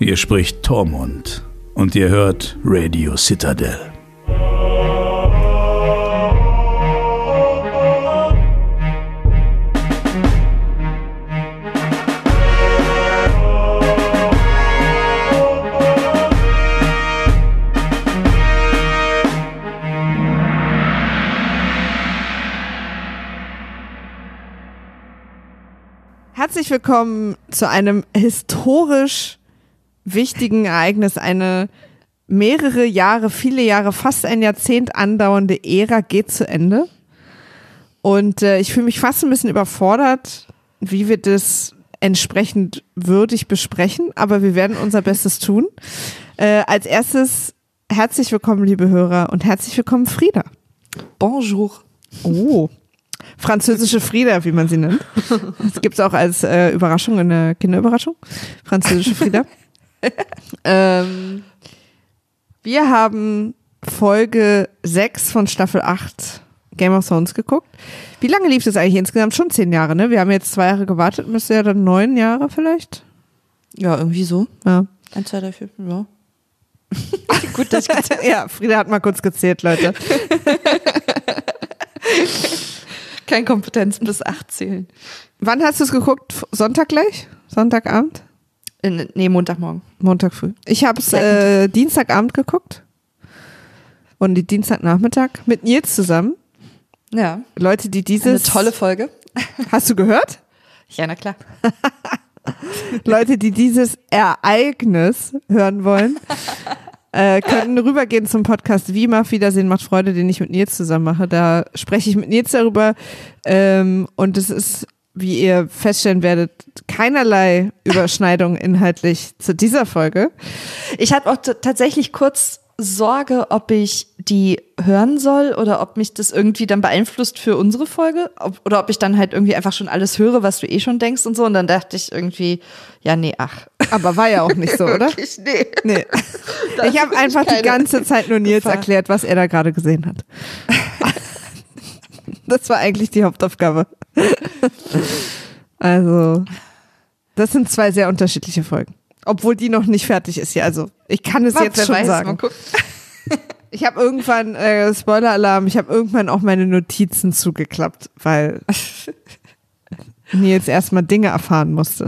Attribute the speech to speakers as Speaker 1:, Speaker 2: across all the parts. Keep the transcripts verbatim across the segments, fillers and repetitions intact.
Speaker 1: Hier spricht Tormund und ihr hört Radio Citadel.
Speaker 2: Herzlich willkommen zu einem historisch wichtigen Ereignis. Eine mehrere Jahre, viele Jahre, fast ein Jahrzehnt andauernde Ära geht zu Ende. Und äh, ich fühle mich fast ein bisschen überfordert, wie wir das entsprechend würdig besprechen. Aber wir werden unser Bestes tun. Äh, als erstes herzlich willkommen, liebe Hörer, und herzlich willkommen, Frieda.
Speaker 3: Bonjour.
Speaker 2: Oh. Französische Frieda, wie man sie nennt. Das gibt es auch als äh, Überraschung, eine Kinderüberraschung. Französische Frieda. ähm, wir haben Folge sechs von Staffel acht Game of Thrones geguckt. Wie lange lief das eigentlich insgesamt? Schon zehn Jahre, ne? Wir haben jetzt zwei Jahre gewartet, müsste ja dann neun Jahre vielleicht?
Speaker 3: Ja, irgendwie so.
Speaker 2: Ja.
Speaker 3: Ein, zwei, drei, vier, ja.
Speaker 2: Gut, dass ich gezählt. Ja, Frieda hat mal kurz gezählt, Leute.
Speaker 3: Kein Kompetenz bis acht zählen.
Speaker 2: Wann hast du es geguckt? Sonntag gleich? Sonntagabend?
Speaker 3: In, nee, Montagmorgen.
Speaker 2: Montag früh. Ich habe es äh, Dienstagabend geguckt. Und die Dienstagnachmittag mit Nils zusammen.
Speaker 3: Ja.
Speaker 2: Leute, die dieses...
Speaker 3: Eine tolle Folge.
Speaker 2: Hast du gehört?
Speaker 3: Ja, na klar.
Speaker 2: Leute, die dieses Ereignis hören wollen, äh, können rübergehen zum Podcast Wie macht Wiedersehen macht Freude, den ich mit Nils zusammen mache. Da spreche ich mit Nils darüber. Ähm, und es ist, wie ihr feststellen werdet, keinerlei Überschneidung inhaltlich zu dieser Folge.
Speaker 3: Ich hatte auch t- tatsächlich kurz Sorge, ob ich die hören soll oder ob mich das irgendwie dann beeinflusst für unsere Folge ob, oder ob ich dann halt irgendwie einfach schon alles höre, was du eh schon denkst und so. Und dann dachte ich irgendwie, ja, nee, ach.
Speaker 2: Aber war ja auch nicht so, oder?
Speaker 3: Wirklich, nee.
Speaker 2: Nee. Ich habe einfach die ganze Zeit nur Nils Gefahr. erklärt, was er da gerade gesehen hat. Das war eigentlich die Hauptaufgabe. Also, das sind zwei sehr unterschiedliche Folgen. Obwohl die noch nicht fertig ist hier. Also, ich kann es Was, jetzt schon weiß, sagen. Ich habe irgendwann, äh, Spoiler-Alarm, ich habe irgendwann auch meine Notizen zugeklappt, weil Nils erstmal Dinge erfahren musste.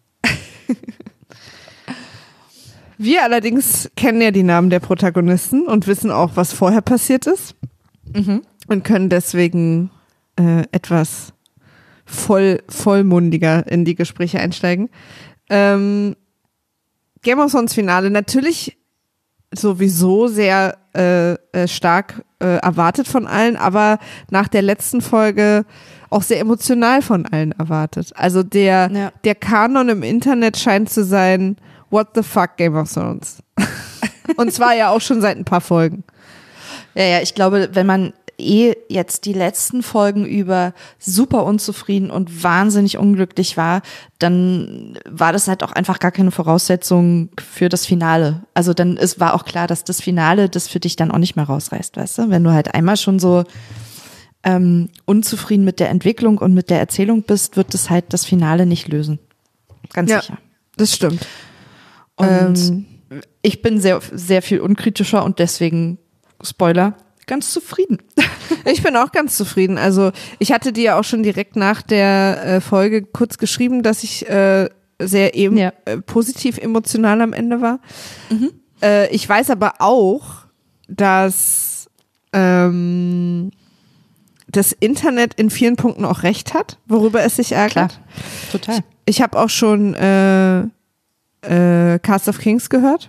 Speaker 2: Wir allerdings kennen ja die Namen der Protagonisten und wissen auch, was vorher passiert ist. Mhm. Und können deswegen äh, etwas voll, vollmundiger in die Gespräche einsteigen. Ähm, Game of Thrones Finale natürlich sowieso sehr äh, äh, stark äh, erwartet von allen, aber nach der letzten Folge auch sehr emotional von allen erwartet. Also der, ja. der Kanon im Internet scheint zu sein, what the fuck Game of Thrones. Und zwar ja auch schon seit ein paar Folgen.
Speaker 3: Ja, ja, ich glaube, wenn man eh jetzt die letzten Folgen über super unzufrieden und wahnsinnig unglücklich war, dann war das halt auch einfach gar keine Voraussetzung für das Finale. Also dann ist, war auch klar, dass das Finale das für dich dann auch nicht mehr rausreißt, weißt du? Wenn du halt einmal schon so ähm, unzufrieden mit der Entwicklung und mit der Erzählung bist, wird das halt das Finale nicht lösen. Ganz
Speaker 2: ja,
Speaker 3: sicher.
Speaker 2: Das stimmt.
Speaker 3: Und ähm, ich bin sehr, sehr viel unkritischer und deswegen, Spoiler, ganz zufrieden.
Speaker 2: Ich bin auch ganz zufrieden. Also ich hatte dir ja auch schon direkt nach der äh, Folge kurz geschrieben, dass ich äh, sehr eben, ja. äh, positiv emotional am Ende war. Mhm. Äh, ich weiß aber auch, dass ähm, das Internet in vielen Punkten auch recht hat, worüber es sich ärgert.
Speaker 3: Klar. Total.
Speaker 2: Ich, ich habe auch schon äh, äh, Cast of Kings gehört.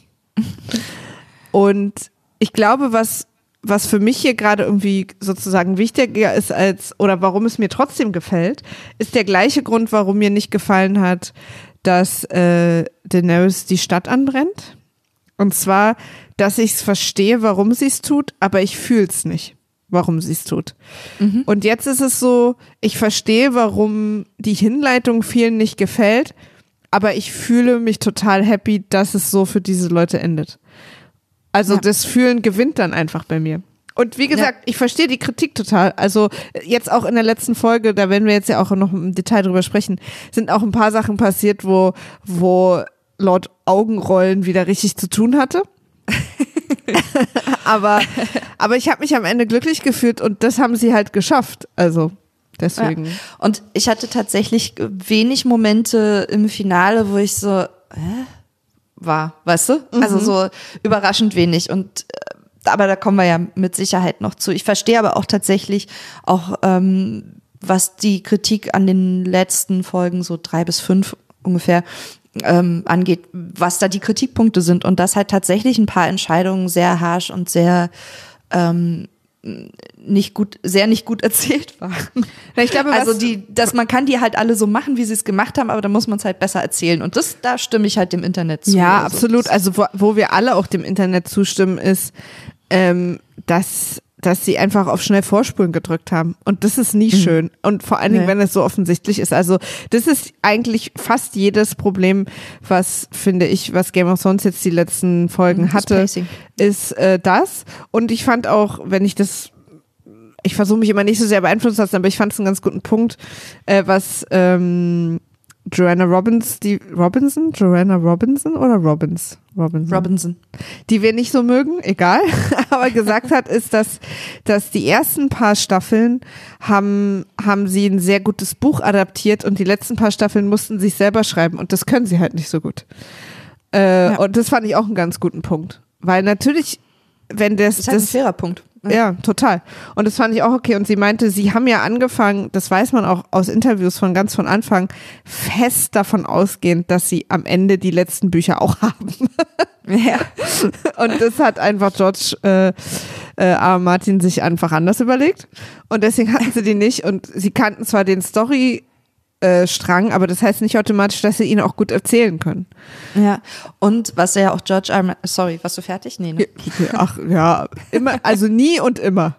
Speaker 2: Und ich glaube, was was für mich hier gerade irgendwie sozusagen wichtiger ist als, oder warum es mir trotzdem gefällt, ist der gleiche Grund, warum mir nicht gefallen hat, dass äh, Daenerys die Stadt anbrennt. Und zwar, dass ich es verstehe, warum sie es tut, aber ich fühle es nicht, warum sie es tut. Mhm. Und jetzt ist es so, ich verstehe, warum die Hinleitung vielen nicht gefällt, aber ich fühle mich total happy, dass es so für diese Leute endet. Also ja. Das Fühlen gewinnt dann einfach bei mir. Und wie gesagt, ja. ich verstehe die Kritik total. Also jetzt auch in der letzten Folge, da werden wir jetzt ja auch noch im Detail drüber sprechen, sind auch ein paar Sachen passiert, wo, wo laut Augenrollen wieder richtig zu tun hatte. aber, aber ich habe mich am Ende glücklich gefühlt und das haben sie halt geschafft. Also deswegen.
Speaker 3: Ja. Und ich hatte tatsächlich wenig Momente im Finale, wo ich so hä? war, weißt du? Mhm. Also so überraschend wenig. Und aber da kommen wir ja mit Sicherheit noch zu. Ich verstehe aber auch tatsächlich auch, ähm, was die Kritik an den letzten Folgen, so drei bis fünf ungefähr, ähm, angeht, was da die Kritikpunkte sind und dass halt tatsächlich ein paar Entscheidungen sehr harsch und sehr ähm, nicht gut, sehr nicht gut erzählt waren.
Speaker 2: Ja, ich glaube,
Speaker 3: also die, dass man kann die halt alle so machen, wie sie es gemacht haben, aber da muss man es halt besser erzählen und das, da stimme ich halt dem Internet zu.
Speaker 2: Ja,
Speaker 3: also.
Speaker 2: absolut. Also wo, wo wir alle auch dem Internet zustimmen, ist, ähm, dass dass sie einfach auf schnell Vorspulen gedrückt haben. Und das ist nie mhm. schön. Und vor allen Dingen, nee. wenn es so offensichtlich ist. Also das ist eigentlich fast jedes Problem, was, finde ich, was Game of Thrones jetzt die letzten Folgen mhm, hatte, ist äh, das. Und ich fand auch, wenn ich das, ich versuche mich immer nicht so sehr beeinflussen zu lassen, aber ich fand es einen ganz guten Punkt, äh, was ähm, Joanna Robbins, die Robinson? Joanna Robinson oder Robbins? Robinson.
Speaker 3: Robinson.
Speaker 2: Die wir nicht so mögen, egal, aber gesagt hat, ist, dass, dass die ersten paar Staffeln haben, haben sie ein sehr gutes Buch adaptiert und die letzten paar Staffeln mussten sie sich selber schreiben und das können sie halt nicht so gut. Äh, ja. Und das fand ich auch einen ganz guten Punkt. Weil natürlich, wenn das.
Speaker 3: Das ist halt
Speaker 2: das,
Speaker 3: ein fairer Punkt.
Speaker 2: Ja, total. Und das fand ich auch okay. Und sie meinte, sie haben ja angefangen, das weiß man auch aus Interviews von ganz von Anfang, fest davon ausgehend, dass sie am Ende die letzten Bücher auch haben.
Speaker 3: Ja.
Speaker 2: Und das hat einfach George äh, äh, R. R. Martin sich einfach anders überlegt. Und deswegen hatten sie die nicht. Und sie kannten zwar den Story Äh, Strang, aber das heißt nicht automatisch, dass sie ihn auch gut erzählen können.
Speaker 3: Ja, und was ja auch George R. Martin, sorry, warst du fertig? Nee, ne?
Speaker 2: Ach ja, immer, also nie und immer.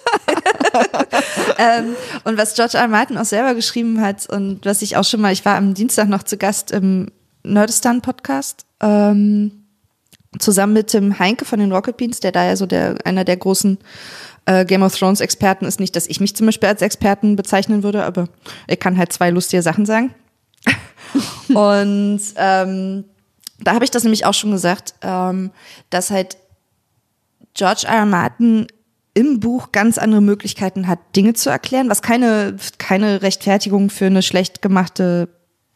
Speaker 3: ähm, und was George R. R. Martin auch selber geschrieben hat und was ich auch schon mal, ich war am Dienstag noch zu Gast im Nerdistan-Podcast, ähm, zusammen mit dem Heinke von den Rocket Beans, der da ja so der einer der großen äh, Game of Thrones Experten ist. Nicht, dass ich mich zum Beispiel als Experten bezeichnen würde, aber er kann halt zwei lustige Sachen sagen. Und ähm, da habe ich das nämlich auch schon gesagt, ähm, dass halt George R. R. Martin im Buch ganz andere Möglichkeiten hat, Dinge zu erklären, was keine, keine Rechtfertigung für eine schlecht gemachte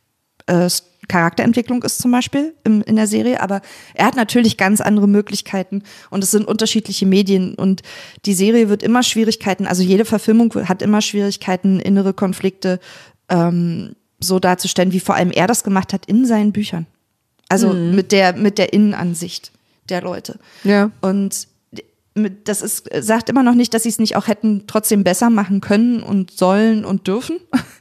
Speaker 3: äh, Charakterentwicklung ist zum Beispiel im, in der Serie, aber er hat natürlich ganz andere Möglichkeiten und es sind unterschiedliche Medien und die Serie wird immer Schwierigkeiten, also jede Verfilmung hat immer Schwierigkeiten, innere Konflikte ähm, so darzustellen, wie vor allem er das gemacht hat in seinen Büchern. Also mhm. mit der mit der Innenansicht der Leute.
Speaker 2: Ja.
Speaker 3: Und das ist, sagt immer noch nicht, dass sie es nicht auch hätten trotzdem besser machen können und sollen und dürfen.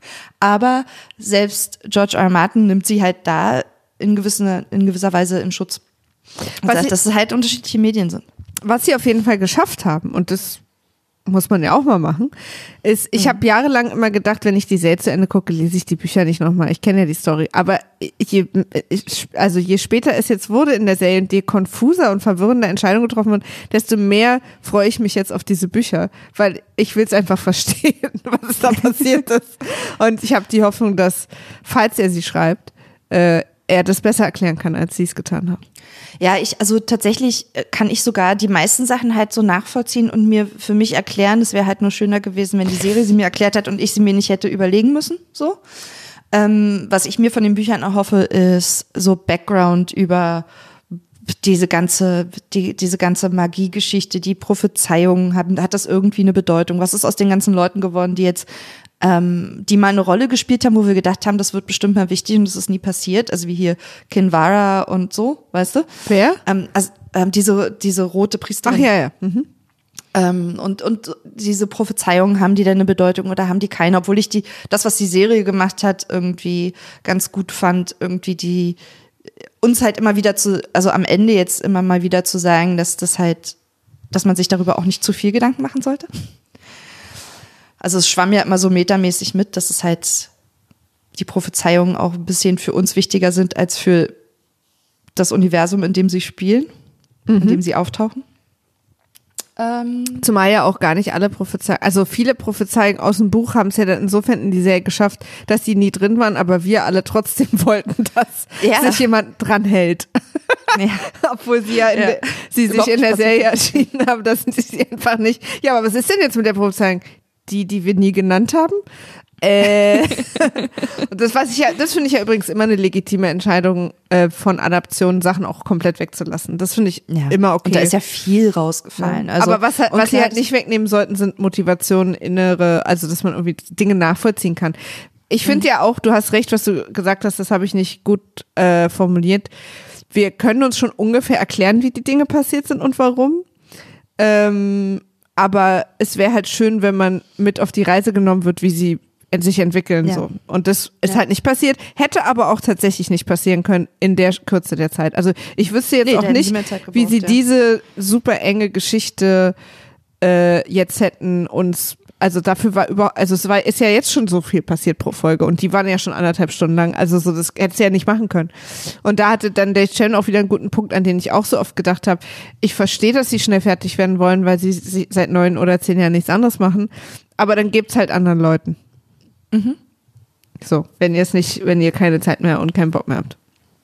Speaker 3: Aber selbst George R. R. Martin nimmt sie halt da in gewisser, in gewisser Weise in Schutz. Und sagt, dass es halt unterschiedliche Medien sind.
Speaker 2: Was sie auf jeden Fall geschafft haben, und das muss man ja auch mal machen, ist, ich mhm. habe jahrelang immer gedacht, wenn ich die Serie zu Ende gucke, lese ich die Bücher nicht nochmal. Ich kenne ja die Story. Aber je, also je später es jetzt wurde in der Serie und je konfuser und verwirrender Entscheidungen getroffen wurden, desto mehr freue ich mich jetzt auf diese Bücher, weil ich will es einfach verstehen, was da passiert ist. Und ich habe die Hoffnung, dass, falls er sie schreibt, äh, er das besser erklären kann, als sie es getan haben.
Speaker 3: Ja, ich, also tatsächlich kann ich sogar die meisten Sachen halt so nachvollziehen und mir für mich erklären. Es wäre halt nur schöner gewesen, wenn die Serie sie mir erklärt hat und ich sie mir nicht hätte überlegen müssen, so. Ähm, was ich mir von den Büchern erhoffe, ist so Background über diese ganze, die, diese ganze Magiegeschichte, die Prophezeiungen, hat, hat das irgendwie eine Bedeutung? Was ist aus den ganzen Leuten geworden, die jetzt Ähm, die mal eine Rolle gespielt haben, wo wir gedacht haben, das wird bestimmt mal wichtig und das ist nie passiert, also wie hier Kinvara und so, weißt du?
Speaker 2: Wer?
Speaker 3: Ähm, also ähm, diese diese rote Priesterin.
Speaker 2: Ach ja, ja. Mhm.
Speaker 3: Ähm, und und diese Prophezeiungen, haben die denn eine Bedeutung oder haben die keine? Obwohl ich die das, was die Serie gemacht hat, irgendwie ganz gut fand, irgendwie die uns halt immer wieder zu, also am Ende jetzt immer mal wieder zu sagen, dass das halt, dass man sich darüber auch nicht zu viel Gedanken machen sollte. Also es schwamm ja immer so metamäßig mit, dass es halt die Prophezeiungen auch ein bisschen für uns wichtiger sind als für das Universum, in dem sie spielen, mhm. in dem sie auftauchen. Ähm,
Speaker 2: Zumal ja auch gar nicht alle Prophezeiungen, also viele Prophezeiungen aus dem Buch haben es ja dann insofern in die Serie geschafft, dass die nie drin waren, aber wir alle trotzdem wollten, dass
Speaker 3: Ja.
Speaker 2: sich jemand dran hält.
Speaker 3: ja.
Speaker 2: Obwohl sie ja, in
Speaker 3: Ja.
Speaker 2: der, sie sich
Speaker 3: Überhaupt
Speaker 2: in der
Speaker 3: nicht
Speaker 2: Serie erschienen haben, dass sie sie einfach nicht. Ja, aber was ist denn jetzt mit der Prophezeiung? Die, die wir nie genannt haben? Äh, und das weiß ich ja, das finde ich ja übrigens immer eine legitime Entscheidung, äh, von Adaptionen Sachen auch komplett wegzulassen. Das finde ich
Speaker 3: Ja.
Speaker 2: immer okay.
Speaker 3: Und da ist ja viel rausgefallen. Also,
Speaker 2: aber was, halt-
Speaker 3: und
Speaker 2: was sie
Speaker 3: klar,
Speaker 2: halt nicht wegnehmen sollten, sind Motivationen, innere, also dass man irgendwie Dinge nachvollziehen kann. Ich finde ja auch, du hast recht, was du gesagt hast, das habe ich nicht gut äh, formuliert. Wir können uns schon ungefähr erklären, wie die Dinge passiert sind und warum. Ähm, aber es wäre halt schön, wenn man mit auf die Reise genommen wird, wie sie sich entwickeln.
Speaker 3: Ja.
Speaker 2: So. Und das ist
Speaker 3: Ja.
Speaker 2: halt nicht passiert, hätte aber auch tatsächlich nicht passieren können in der Kürze der Zeit. Also ich wüsste jetzt
Speaker 3: Nee, da
Speaker 2: auch
Speaker 3: hätten
Speaker 2: nicht,
Speaker 3: sie mehr Zeit
Speaker 2: wie
Speaker 3: gebraucht,
Speaker 2: sie
Speaker 3: ja.
Speaker 2: diese super enge Geschichte äh, jetzt hätten uns, also dafür war über, also es war, ist ja jetzt schon so viel passiert pro Folge und die waren ja schon anderthalb Stunden lang, also so, das hätte sie ja nicht machen können. Und da hatte dann Dave Chen auch wieder einen guten Punkt, an den ich auch so oft gedacht habe. Ich verstehe, dass sie schnell fertig werden wollen, weil sie, sie seit neun oder zehn Jahren nichts anderes machen, aber dann gebt's halt anderen Leuten.
Speaker 3: Mhm.
Speaker 2: So, wenn ihr es nicht, wenn ihr keine Zeit mehr und keinen Bock mehr habt.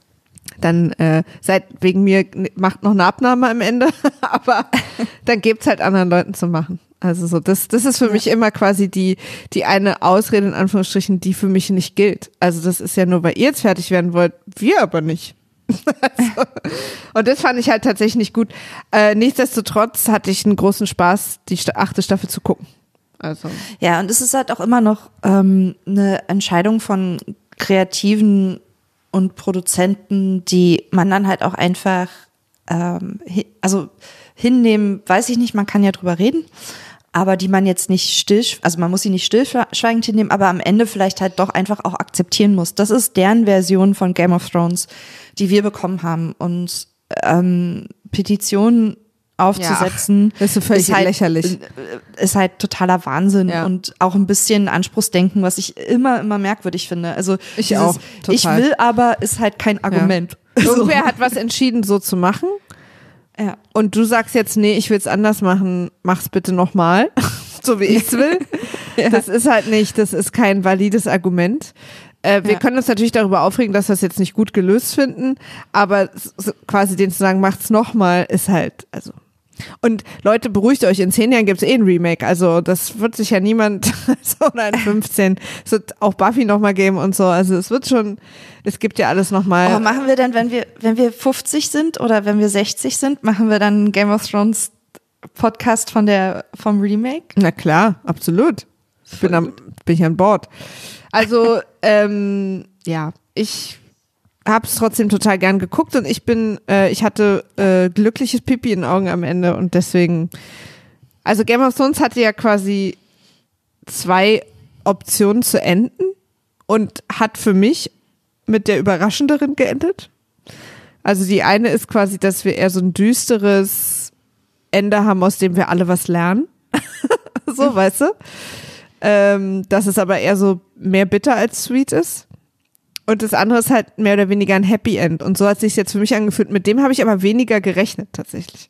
Speaker 2: Dann äh, seid wegen mir, macht noch eine Abnahme am Ende, aber dann gebt's halt anderen Leuten zu machen. Also so, das, das ist für
Speaker 3: Ja.
Speaker 2: mich immer quasi die, die eine Ausrede in Anführungsstrichen, die für mich nicht gilt. Also das ist ja nur, weil ihr jetzt fertig werden wollt, wir aber nicht. Also, und das fand ich halt tatsächlich nicht gut. Äh, nichtsdestotrotz hatte ich einen großen Spaß, die sta- achte Staffel zu gucken. Also.
Speaker 3: Ja, und es ist halt auch immer noch ähm, eine Entscheidung von Kreativen und Produzenten, die man dann halt auch einfach ähm, hi- also hinnehmen, weiß ich nicht, man kann ja drüber reden, aber die man jetzt nicht still, also man muss sie nicht stillschweigend hinnehmen, aber am Ende vielleicht halt doch einfach auch akzeptieren muss. Das ist deren Version von Game of Thrones, die wir bekommen haben. Und ähm, Petitionen aufzusetzen,
Speaker 2: Ja, das ist so völlig
Speaker 3: halt,
Speaker 2: lächerlich.
Speaker 3: ist halt totaler Wahnsinn
Speaker 2: Ja.
Speaker 3: und auch ein bisschen Anspruchsdenken, was ich immer, immer merkwürdig finde. Also
Speaker 2: Ich
Speaker 3: dieses,
Speaker 2: auch, total.
Speaker 3: Ich will aber, ist halt kein Argument. So.
Speaker 2: Irgendwer hat was entschieden, so zu machen.
Speaker 3: Ja.
Speaker 2: Und du sagst jetzt, nee, ich will es anders machen, mach's bitte nochmal, so wie ich's will.
Speaker 3: Ja.
Speaker 2: Das ist halt nicht, das ist kein valides Argument. Äh, wir
Speaker 3: Ja.
Speaker 2: können uns natürlich darüber aufregen, dass wir es jetzt nicht gut gelöst finden, aber s- s- quasi denen zu sagen, macht's nochmal, ist halt, also. Und Leute, beruhigt euch, in zehn Jahren gibt's eh ein Remake, also das wird sich ja niemand, so oder in fünfzehn, es wird auch Buffy nochmal geben und so, also es wird schon, es gibt ja alles nochmal.
Speaker 3: Aber machen wir dann, wenn wir, wenn wir fünfzig sind oder wenn wir sechzig sind, machen wir dann einen Game of Thrones Podcast von der, vom Remake?
Speaker 2: Na klar, absolut. Ich bin, am, bin ich an Bord. Also, ähm, ja, ich habe es trotzdem total gern geguckt und ich bin, äh, ich hatte äh, glückliches Pipi in den Augen am Ende und deswegen, also Game of Thrones hatte ja quasi zwei Optionen zu enden und hat für mich mit der überraschenderen geendet. Also die eine ist quasi, dass wir eher so ein düsteres Ende haben, aus dem wir alle was lernen. So, weißt du? Ähm, dass es aber eher so mehr bitter als sweet ist. Und das andere ist halt mehr oder weniger ein Happy End. Und so hat es sich jetzt für mich angefühlt. Mit dem habe ich aber weniger gerechnet, tatsächlich.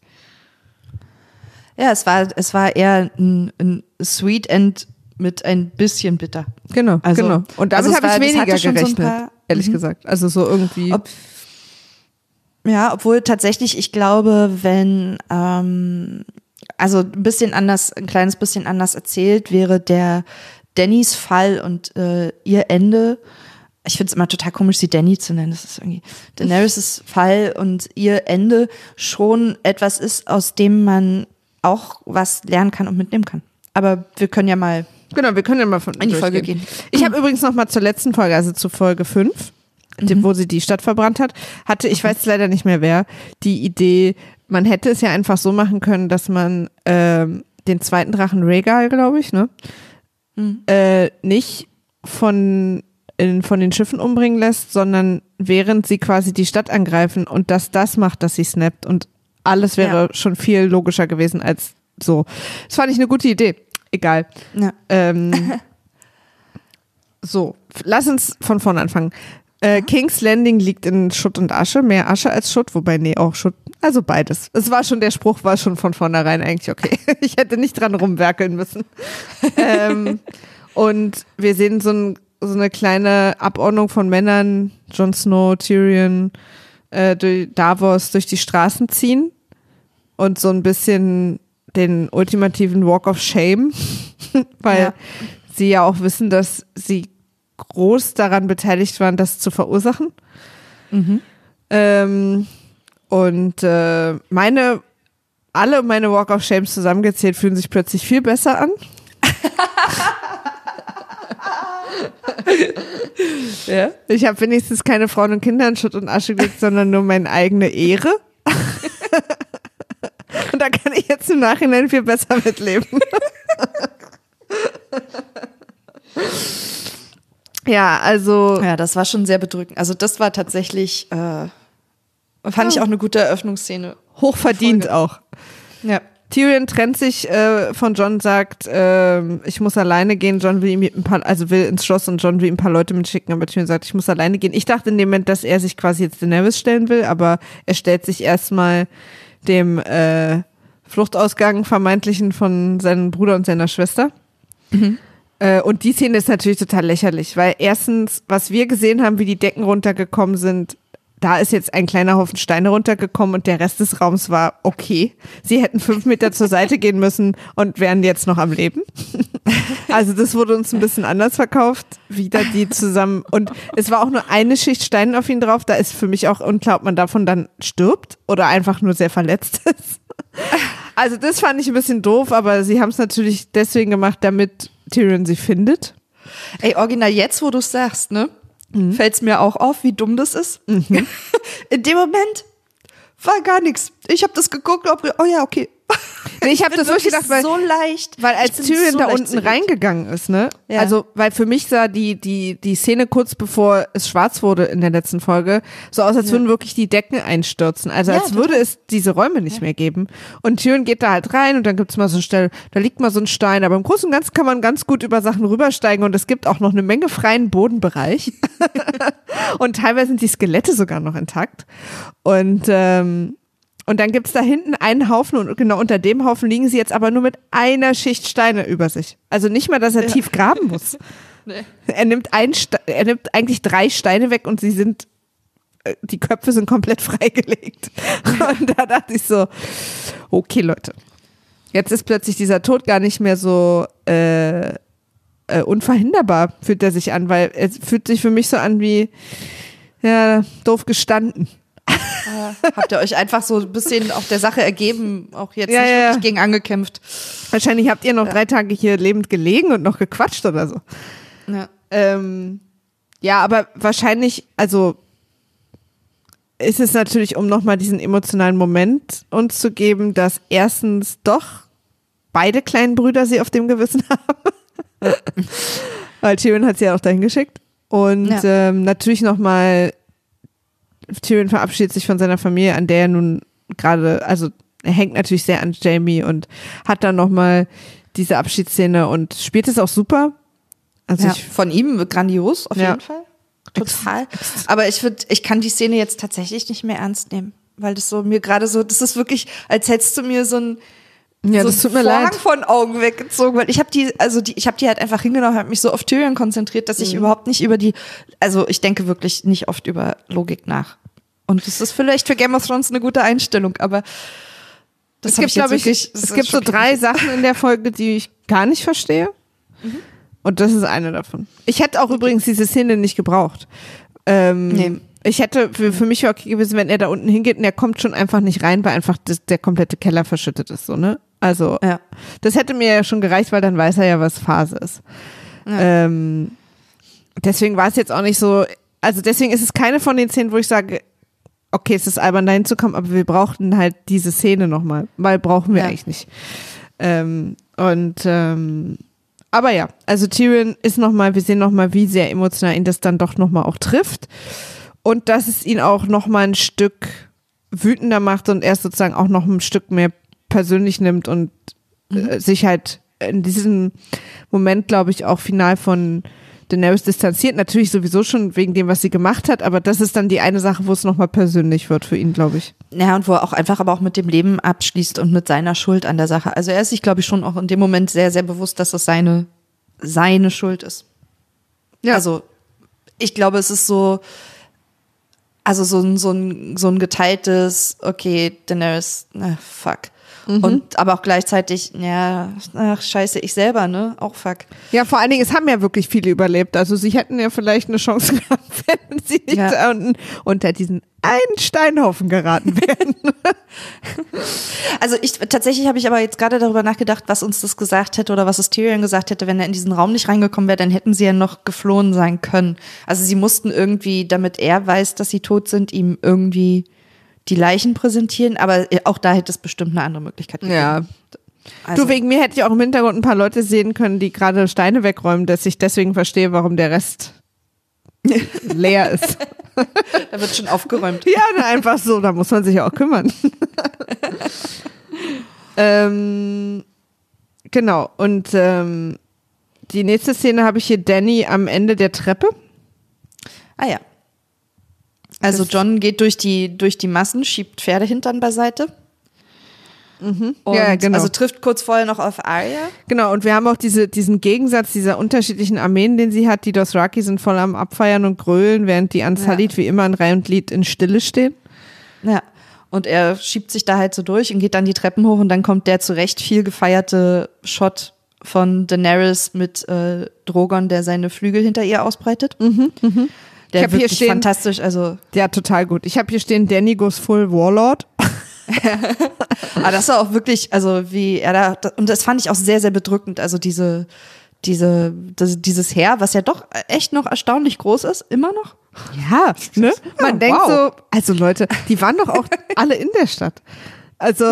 Speaker 3: Ja, es war, es war eher ein, ein Sweet End mit ein bisschen bitter.
Speaker 2: Genau,
Speaker 3: Also-
Speaker 2: genau. Und damit
Speaker 3: also es
Speaker 2: habe
Speaker 3: war-
Speaker 2: ich
Speaker 3: das
Speaker 2: weniger
Speaker 3: hatte schon so ein
Speaker 2: gerechnet,
Speaker 3: paar-
Speaker 2: ehrlich
Speaker 3: Mhm.
Speaker 2: gesagt. Also so irgendwie.
Speaker 3: Ob, ja, obwohl tatsächlich, ich glaube, wenn, ähm, also ein bisschen anders, ein kleines bisschen anders erzählt wäre der Dannys Fall und äh, ihr Ende. Ich finde es immer total komisch, sie Dany zu nennen. Das ist irgendwie Daenerys' Fall und ihr Ende schon etwas ist, aus dem man auch was lernen kann und mitnehmen kann. Aber wir können ja mal
Speaker 2: Genau, wir können ja mal von
Speaker 3: in die Folge
Speaker 2: durchgehen.
Speaker 3: gehen.
Speaker 2: Ich habe übrigens noch mal zur letzten Folge, also zu Folge fünf, die, wo sie die Stadt verbrannt hat, hatte, ich weiß leider nicht mehr wer, die Idee, man hätte es ja einfach so machen können, dass man ähm, den zweiten Drachen Rhaegal, glaube ich, ne,
Speaker 3: Mhm.
Speaker 2: äh, nicht von, in, von den Schiffen umbringen lässt, sondern während sie quasi die Stadt angreifen und dass das macht, dass sie snappt und alles wäre
Speaker 3: Ja.
Speaker 2: schon viel logischer gewesen als so. Das fand ich eine gute Idee. Egal.
Speaker 3: Ja.
Speaker 2: Ähm, so, lass uns von vorne anfangen. Äh, King's Landing liegt in Schutt und Asche, mehr Asche als Schutt, wobei, nee, auch Schutt. Also beides. Es war schon, der Spruch war schon von vornherein eigentlich okay. Ich hätte nicht dran rumwerkeln müssen. ähm, und wir sehen so, ein, so eine kleine Abordnung von Männern, Jon Snow, Tyrion, äh, durch Davos durch die Straßen ziehen und so ein bisschen den ultimativen Walk of Shame, weil ja. sie ja auch wissen, dass sie groß daran beteiligt waren, das zu verursachen. Mhm. Ähm, Und äh, meine, alle meine Walk of Shames zusammengezählt fühlen sich plötzlich viel besser an. ja. Ich habe wenigstens keine Frauen und Kinder in Schutt und Asche gelegt, sondern nur meine eigene Ehre. Und da kann ich jetzt im Nachhinein viel besser mitleben. ja, also.
Speaker 3: Ja, das war schon sehr bedrückend. Also das war tatsächlich... Äh Fand ich auch eine gute Eröffnungsszene.
Speaker 2: Hochverdient
Speaker 3: Folge.
Speaker 2: auch.
Speaker 3: Ja.
Speaker 2: Tyrion trennt sich äh, von Jon, sagt, äh, ich muss alleine gehen. Jon will ihm ein paar, also will ins Schloss und Jon will ihm ein paar Leute mitschicken, aber Tyrion sagt, ich muss alleine gehen. Ich dachte in dem Moment, dass er sich quasi jetzt Daenerys stellen will, aber er stellt sich erstmal dem äh, Fluchtausgang vermeintlichen von seinem Bruder und seiner Schwester. Mhm. Äh, und die Szene ist natürlich total lächerlich, weil erstens, was wir gesehen haben, wie die Decken runtergekommen sind, da ist jetzt ein kleiner Haufen Steine runtergekommen und der Rest des Raums war okay. Sie hätten fünf Meter zur Seite gehen müssen und wären jetzt noch am Leben. Also das wurde uns ein bisschen anders verkauft. Wieder die zusammen. Und es war auch nur eine Schicht Steine auf ihn drauf. Da ist für mich auch unklar, ob man davon dann stirbt oder einfach nur sehr verletzt ist. Also das fand ich ein bisschen doof, aber sie haben es natürlich deswegen gemacht, damit Tyrion sie findet.
Speaker 3: Ey, original jetzt, wo du es sagst, ne? Mhm. Fällt es mir auch auf, wie dumm das ist. Mhm. In dem Moment war gar nichts. Ich habe das geguckt, ob, oh ja, okay.
Speaker 2: Nee, ich habe das wirklich gedacht, weil,
Speaker 3: so leicht,
Speaker 2: weil als Tyrion
Speaker 3: so
Speaker 2: da unten reingegangen ist, ne? Ja. Also, weil für mich sah die, die, die Szene kurz bevor es schwarz wurde in der letzten Folge so aus, als ja. würden wirklich die Decken einstürzen. Also, ja, als total. würde es diese Räume nicht ja. mehr geben. Und Tyrion geht da halt rein und dann gibt's mal so eine Stelle, da liegt mal so ein Stein. Aber im Großen und Ganzen kann man ganz gut über Sachen rübersteigen und es gibt auch noch eine Menge freien Bodenbereich. Und teilweise sind die Skelette sogar noch intakt. Und, ähm, Und dann gibt's da hinten einen Haufen und genau unter dem Haufen liegen sie jetzt aber nur mit einer Schicht Steine über sich. Also nicht mal, dass er ja. tief graben muss. Nee. Er nimmt ein, er nimmt eigentlich drei Steine weg und sie sind, die Köpfe sind komplett freigelegt. Und da dachte ich so, okay Leute, jetzt ist plötzlich dieser Tod gar nicht mehr so äh, äh, unverhinderbar, fühlt er sich an, weil es fühlt sich für mich so an wie, ja, doof gestanden.
Speaker 3: Äh, habt ihr euch einfach so ein bisschen auf der Sache ergeben, auch jetzt
Speaker 2: ja,
Speaker 3: nicht
Speaker 2: ja.
Speaker 3: wirklich gegen angekämpft?
Speaker 2: Wahrscheinlich habt ihr noch ja. drei Tage hier lebend gelegen und noch gequatscht oder so.
Speaker 3: Ja,
Speaker 2: ähm, ja aber wahrscheinlich, also ist es natürlich, um nochmal diesen emotionalen Moment uns zu geben, dass erstens doch beide kleinen Brüder sie auf dem Gewissen haben. Weil Tyrion hat sie ja auch dahin geschickt. Und ja. ähm, natürlich nochmal Tyrion verabschiedet sich von seiner Familie, an der er nun gerade, also er hängt natürlich sehr an Jaime und hat dann nochmal diese Abschiedsszene und spielt es auch super. Also
Speaker 3: ja,
Speaker 2: ich,
Speaker 3: von ihm grandios, auf
Speaker 2: ja.
Speaker 3: jeden Fall. Total. Aber ich würde, ich kann die Szene jetzt tatsächlich nicht mehr ernst nehmen, weil das so mir gerade so, das ist wirklich, als hättest du mir so ein
Speaker 2: ja,
Speaker 3: so
Speaker 2: das tut mir
Speaker 3: Vorhang
Speaker 2: leid.
Speaker 3: von Augen weggezogen, weil ich habe die, also die, ich habe die halt einfach hingenommen, habe mich so auf Tyrion konzentriert, dass ich mhm. überhaupt nicht über die, also ich denke wirklich nicht oft über Logik nach. Und das ist vielleicht für Game of Thrones eine gute Einstellung, aber das
Speaker 2: es gibt, glaube ich, wirklich, es gibt so drei Sachen in der Folge, die ich gar nicht verstehe. Mhm. Und das ist eine davon. Ich hätte auch okay. übrigens diese Szene nicht gebraucht. Ähm, nee. Ich hätte, für, für mich wäre okay gewesen, wenn er da unten hingeht und er kommt schon einfach nicht rein, weil einfach das, der komplette Keller verschüttet ist, so, ne? Also, ja. das hätte mir ja schon gereicht, weil dann weiß er ja, was Phase ist. Ja. Ähm, deswegen war es jetzt auch nicht so, also deswegen ist es keine von den Szenen, wo ich sage, okay, es ist albern, da hinzukommen, aber wir brauchten halt diese Szene nochmal, weil brauchen wir ja. eigentlich nicht. Ähm, und, ähm, aber ja, also Tyrion ist nochmal, wir sehen nochmal, wie sehr emotional ihn das dann doch nochmal auch trifft. Und dass es ihn auch nochmal ein Stück wütender macht und er es sozusagen auch noch ein Stück mehr persönlich nimmt und mhm. äh, sich halt in diesem Moment, glaube ich, auch final von Daenerys distanziert, natürlich sowieso schon wegen dem, was sie gemacht hat, aber das ist dann die eine Sache, wo es nochmal persönlich wird für ihn, glaube ich.
Speaker 3: Ja, und wo er auch einfach aber auch mit dem Leben abschließt und mit seiner Schuld an der Sache. Also er ist sich, glaube ich, schon auch in dem Moment sehr, sehr bewusst, dass das seine, seine Schuld ist. Ja. Also ich glaube, es ist so, also so ein, so ein, so ein geteiltes, okay, Daenerys, na, fuck. Mhm. Und aber auch gleichzeitig, ja, ach scheiße, ich selber, ne? Auch fuck.
Speaker 2: Ja, vor allen Dingen, es haben ja wirklich viele überlebt. Also sie hätten ja vielleicht eine Chance gehabt, wenn sie nicht ja. da unten unter diesen einen Steinhaufen geraten wären.
Speaker 3: Also ich tatsächlich habe ich aber jetzt gerade darüber nachgedacht, was uns das gesagt hätte oder was es Tyrion gesagt hätte, wenn er in diesen Raum nicht reingekommen wäre, dann hätten sie ja noch geflohen sein können. Also sie mussten irgendwie, damit er weiß, dass sie tot sind, ihm irgendwie die Leichen präsentieren, aber auch da hätte es bestimmt eine andere Möglichkeit gegeben.
Speaker 2: Ja.
Speaker 3: Also.
Speaker 2: Du, wegen mir hätte ich auch im Hintergrund ein paar Leute sehen können, die gerade Steine wegräumen, dass ich deswegen verstehe, warum der Rest leer ist.
Speaker 3: Da wird schon aufgeräumt.
Speaker 2: Ja, na, einfach so, da muss man sich ja auch kümmern. ähm, genau, und ähm, die nächste Szene habe ich hier Dany am Ende der Treppe.
Speaker 3: Ah ja. Also Jon geht durch die, durch die Massen, schiebt Pferdehintern beiseite.
Speaker 2: Mhm.
Speaker 3: Und
Speaker 2: ja, genau.
Speaker 3: Also trifft kurz vorher noch auf Arya.
Speaker 2: Genau, und wir haben auch diese, diesen Gegensatz dieser unterschiedlichen Armeen, den sie hat. Die Dothraki sind voll am Abfeiern und Grölen, während die Unsullied ja. wie immer in Reihe und Glied in Stille stehen.
Speaker 3: Ja, und er schiebt sich da halt so durch und geht dann die Treppen hoch und dann kommt der zu Recht viel gefeierte Shot von Daenerys mit äh, Drogon, der seine Flügel hinter ihr ausbreitet.
Speaker 2: Mhm, mhm.
Speaker 3: Der
Speaker 2: ich hab
Speaker 3: wirklich
Speaker 2: hier stehen,
Speaker 3: fantastisch, also.
Speaker 2: Ja, total gut. Ich habe hier stehen, Dany goes full Warlord.
Speaker 3: Aber das war auch wirklich, also wie er da, und das fand ich auch sehr, sehr bedrückend, also diese, diese, das, dieses Heer, was ja doch echt noch erstaunlich groß ist, immer noch.
Speaker 2: Ja, ne? Man
Speaker 3: ja,
Speaker 2: denkt
Speaker 3: wow.
Speaker 2: so, also Leute, die waren doch auch alle in der Stadt. Also,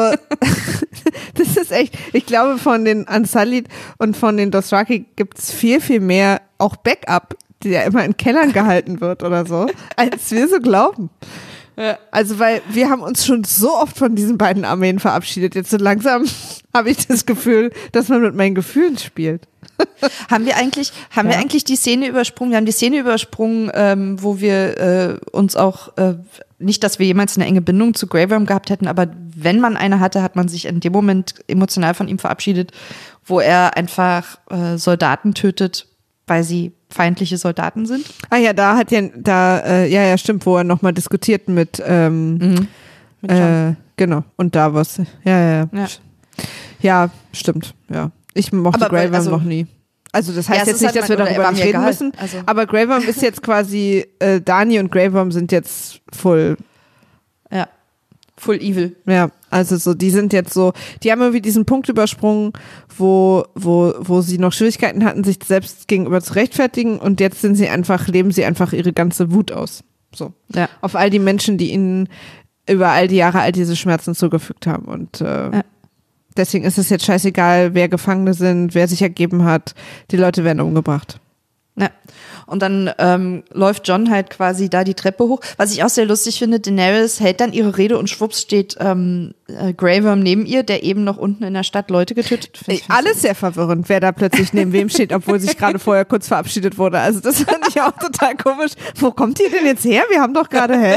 Speaker 2: das ist echt, ich glaube, von den Unsullied und von den Dothraki gibt's viel, viel mehr, auch Backup, die ja immer in Kellern gehalten wird oder so, als wir so glauben. Ja. Also, weil wir haben uns schon so oft von diesen beiden Armeen verabschiedet. Jetzt so langsam habe ich das Gefühl, dass man mit meinen Gefühlen spielt.
Speaker 3: Haben wir eigentlich, haben ja. wir eigentlich die Szene übersprungen? Wir haben die Szene übersprungen, ähm, wo wir äh, uns auch, äh, nicht, dass wir jemals eine enge Bindung zu Grey Worm gehabt hätten, aber wenn man eine hatte, hat man sich in dem Moment emotional von ihm verabschiedet, wo er einfach äh, Soldaten tötet, weil sie feindliche Soldaten sind.
Speaker 2: Ah ja, da hat ja, da, äh, ja, ja, stimmt, wo er nochmal diskutiert mit, ähm,
Speaker 3: mhm. mit
Speaker 2: äh, genau, und Davos. Ja, ja, ja.
Speaker 3: Ja,
Speaker 2: ja stimmt, ja. Ich mochte Grey Worm also, noch nie. Also das heißt ja, jetzt nicht, dass wir darüber nicht reden müssen, also. aber Grey Worm ist jetzt quasi, äh, Dany und Grey Worm sind jetzt full.
Speaker 3: Ja, full evil.
Speaker 2: Ja, also so, die sind jetzt so, die haben irgendwie diesen Punkt übersprungen, wo, wo, wo sie noch Schwierigkeiten hatten, sich selbst gegenüber zu rechtfertigen und jetzt sind sie einfach, leben sie einfach ihre ganze Wut aus. So.
Speaker 3: Ja.
Speaker 2: Auf all die Menschen, die ihnen über all die Jahre all diese Schmerzen zugefügt haben und, äh, ja. Deswegen ist es jetzt scheißegal, wer Gefangene sind, wer sich ergeben hat. Die Leute werden umgebracht.
Speaker 3: Ja. Und dann ähm, läuft Jon halt quasi da die Treppe hoch. Was ich auch sehr lustig finde, Daenerys hält dann ihre Rede und schwupps steht ähm, äh, Grey Worm neben ihr, der eben noch unten in der Stadt Leute getötet hat.
Speaker 2: Ey, alles sehr verwirrend, wer da plötzlich neben wem steht, obwohl sich gerade vorher kurz verabschiedet wurde. Also das fand ich auch total komisch. Wo kommt ihr denn jetzt her? Wir haben doch gerade, hä?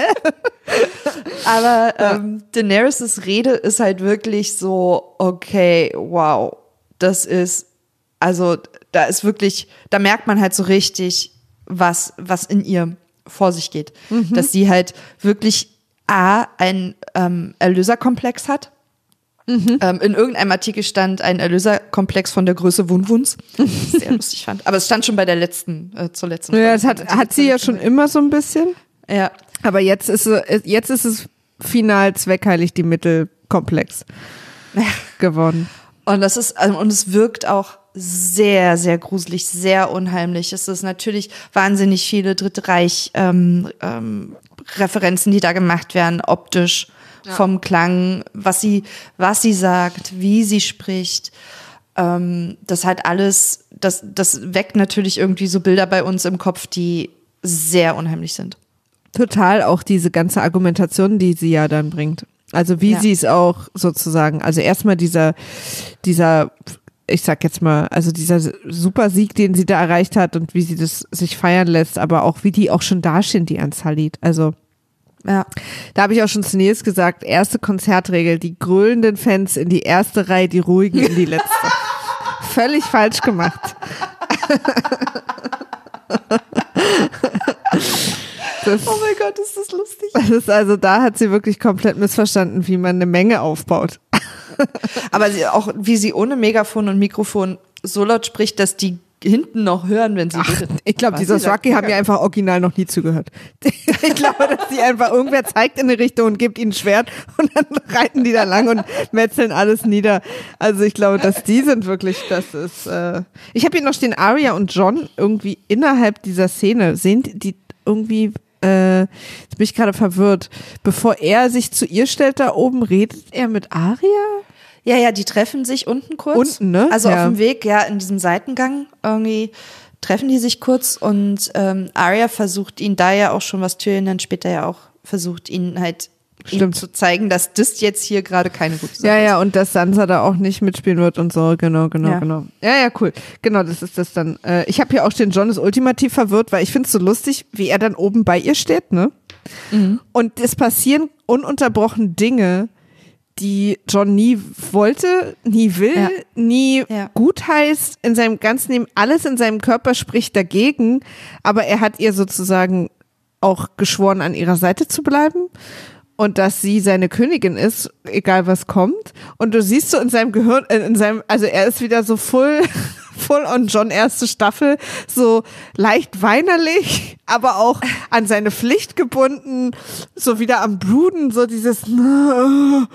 Speaker 3: Aber ähm, Daenerys' Rede ist halt wirklich so, okay, wow, das ist, also da ist wirklich, da merkt man halt so richtig, was, was in ihr vor sich geht. Mhm. Dass sie halt wirklich A, einen ähm, Erlöserkomplex hat. Mhm. Ähm, in irgendeinem Artikel stand ein Erlöserkomplex von der Größe Wunwuns, was ich sehr lustig fand. Aber es stand schon bei der letzten, äh, zur letzten Folge.
Speaker 2: Ja, das hat, hat sie ja schon immer so ein bisschen.
Speaker 3: Ja.
Speaker 2: Aber jetzt ist es, jetzt ist es final zweckheilig die Mittelkomplex geworden.
Speaker 3: Und das ist, und es wirkt auch sehr, sehr gruselig, sehr unheimlich. Es ist natürlich wahnsinnig viele Dritte Reich ähm, ähm, Referenzen, die da gemacht werden, optisch, ja. Vom Klang, was sie, was sie sagt, wie sie spricht. Ähm, das hat alles, das, das weckt natürlich irgendwie so Bilder bei uns im Kopf, die sehr unheimlich sind.
Speaker 2: Total, auch diese ganze Argumentation, die sie ja dann bringt. Also wie ja. sie es auch sozusagen, also erstmal dieser, dieser ich sag jetzt mal, also dieser super Sieg, den sie da erreicht hat und wie sie das sich feiern lässt, aber auch wie die auch schon dastehen, die Ansalit. Also
Speaker 3: Ja.
Speaker 2: da habe ich auch schon zu Nils gesagt, erste Konzertregel, die grölenden Fans in die erste Reihe, die ruhigen in die letzte. Völlig falsch gemacht. Das,
Speaker 3: Oh mein Gott, ist das lustig.
Speaker 2: das ist also, da hat sie wirklich komplett missverstanden, wie man eine Menge aufbaut.
Speaker 3: Aber sie, auch wie sie ohne Megafon und Mikrofon so laut spricht, dass die hinten noch hören, wenn sie
Speaker 2: Ach,
Speaker 3: redet.
Speaker 2: ich glaube,
Speaker 3: Was
Speaker 2: dieser
Speaker 3: sie sagt,
Speaker 2: Swaki haben mir einfach original noch nie zugehört. Ich glaube, dass die einfach, irgendwer zeigt in eine Richtung und gibt ihnen ein Schwert und dann reiten die da lang und metzeln alles nieder. Also ich glaube, dass die sind wirklich, das ist, äh ich habe hier noch stehen, Arya und Jon irgendwie innerhalb dieser Szene, sehen die irgendwie, äh, jetzt bin ich gerade verwirrt, bevor er sich zu ihr stellt da oben, redet er mit Arya?
Speaker 3: Ja, ja, die treffen sich unten kurz.
Speaker 2: Unten, ne?
Speaker 3: Also
Speaker 2: Ja.
Speaker 3: auf dem Weg, ja, in diesem Seitengang irgendwie treffen die sich kurz und ähm, Arya versucht ihn, da ja auch schon, was Tyrion dann später ja auch versucht, ihn halt ihm
Speaker 2: Stimmt.
Speaker 3: zu zeigen, dass das jetzt hier gerade keine gute Sache
Speaker 2: Ja,
Speaker 3: ist.
Speaker 2: ja, und dass Sansa da auch nicht mitspielen wird und so, genau, genau,
Speaker 3: Ja.
Speaker 2: genau. Ja, ja, cool. Genau, das ist das dann. Äh, ich habe hier auch stehen, Jon ist ultimativ verwirrt, weil ich finde es so lustig, wie er dann oben bei ihr steht, ne?
Speaker 3: Mhm.
Speaker 2: Und es passieren ununterbrochen Dinge, die Jon nie wollte, nie will,
Speaker 3: Ja.
Speaker 2: nie
Speaker 3: Ja.
Speaker 2: gut heißt, in seinem ganzen Leben, alles in seinem Körper spricht dagegen, aber er hat ihr sozusagen auch geschworen, an ihrer Seite zu bleiben und dass sie seine Königin ist, egal was kommt. Und du siehst so in seinem Gehirn, äh, in seinem, also er ist wieder so full, full on Jon erste Staffel, so leicht weinerlich, aber auch an seine Pflicht gebunden, so wieder am Bruden, so dieses äh,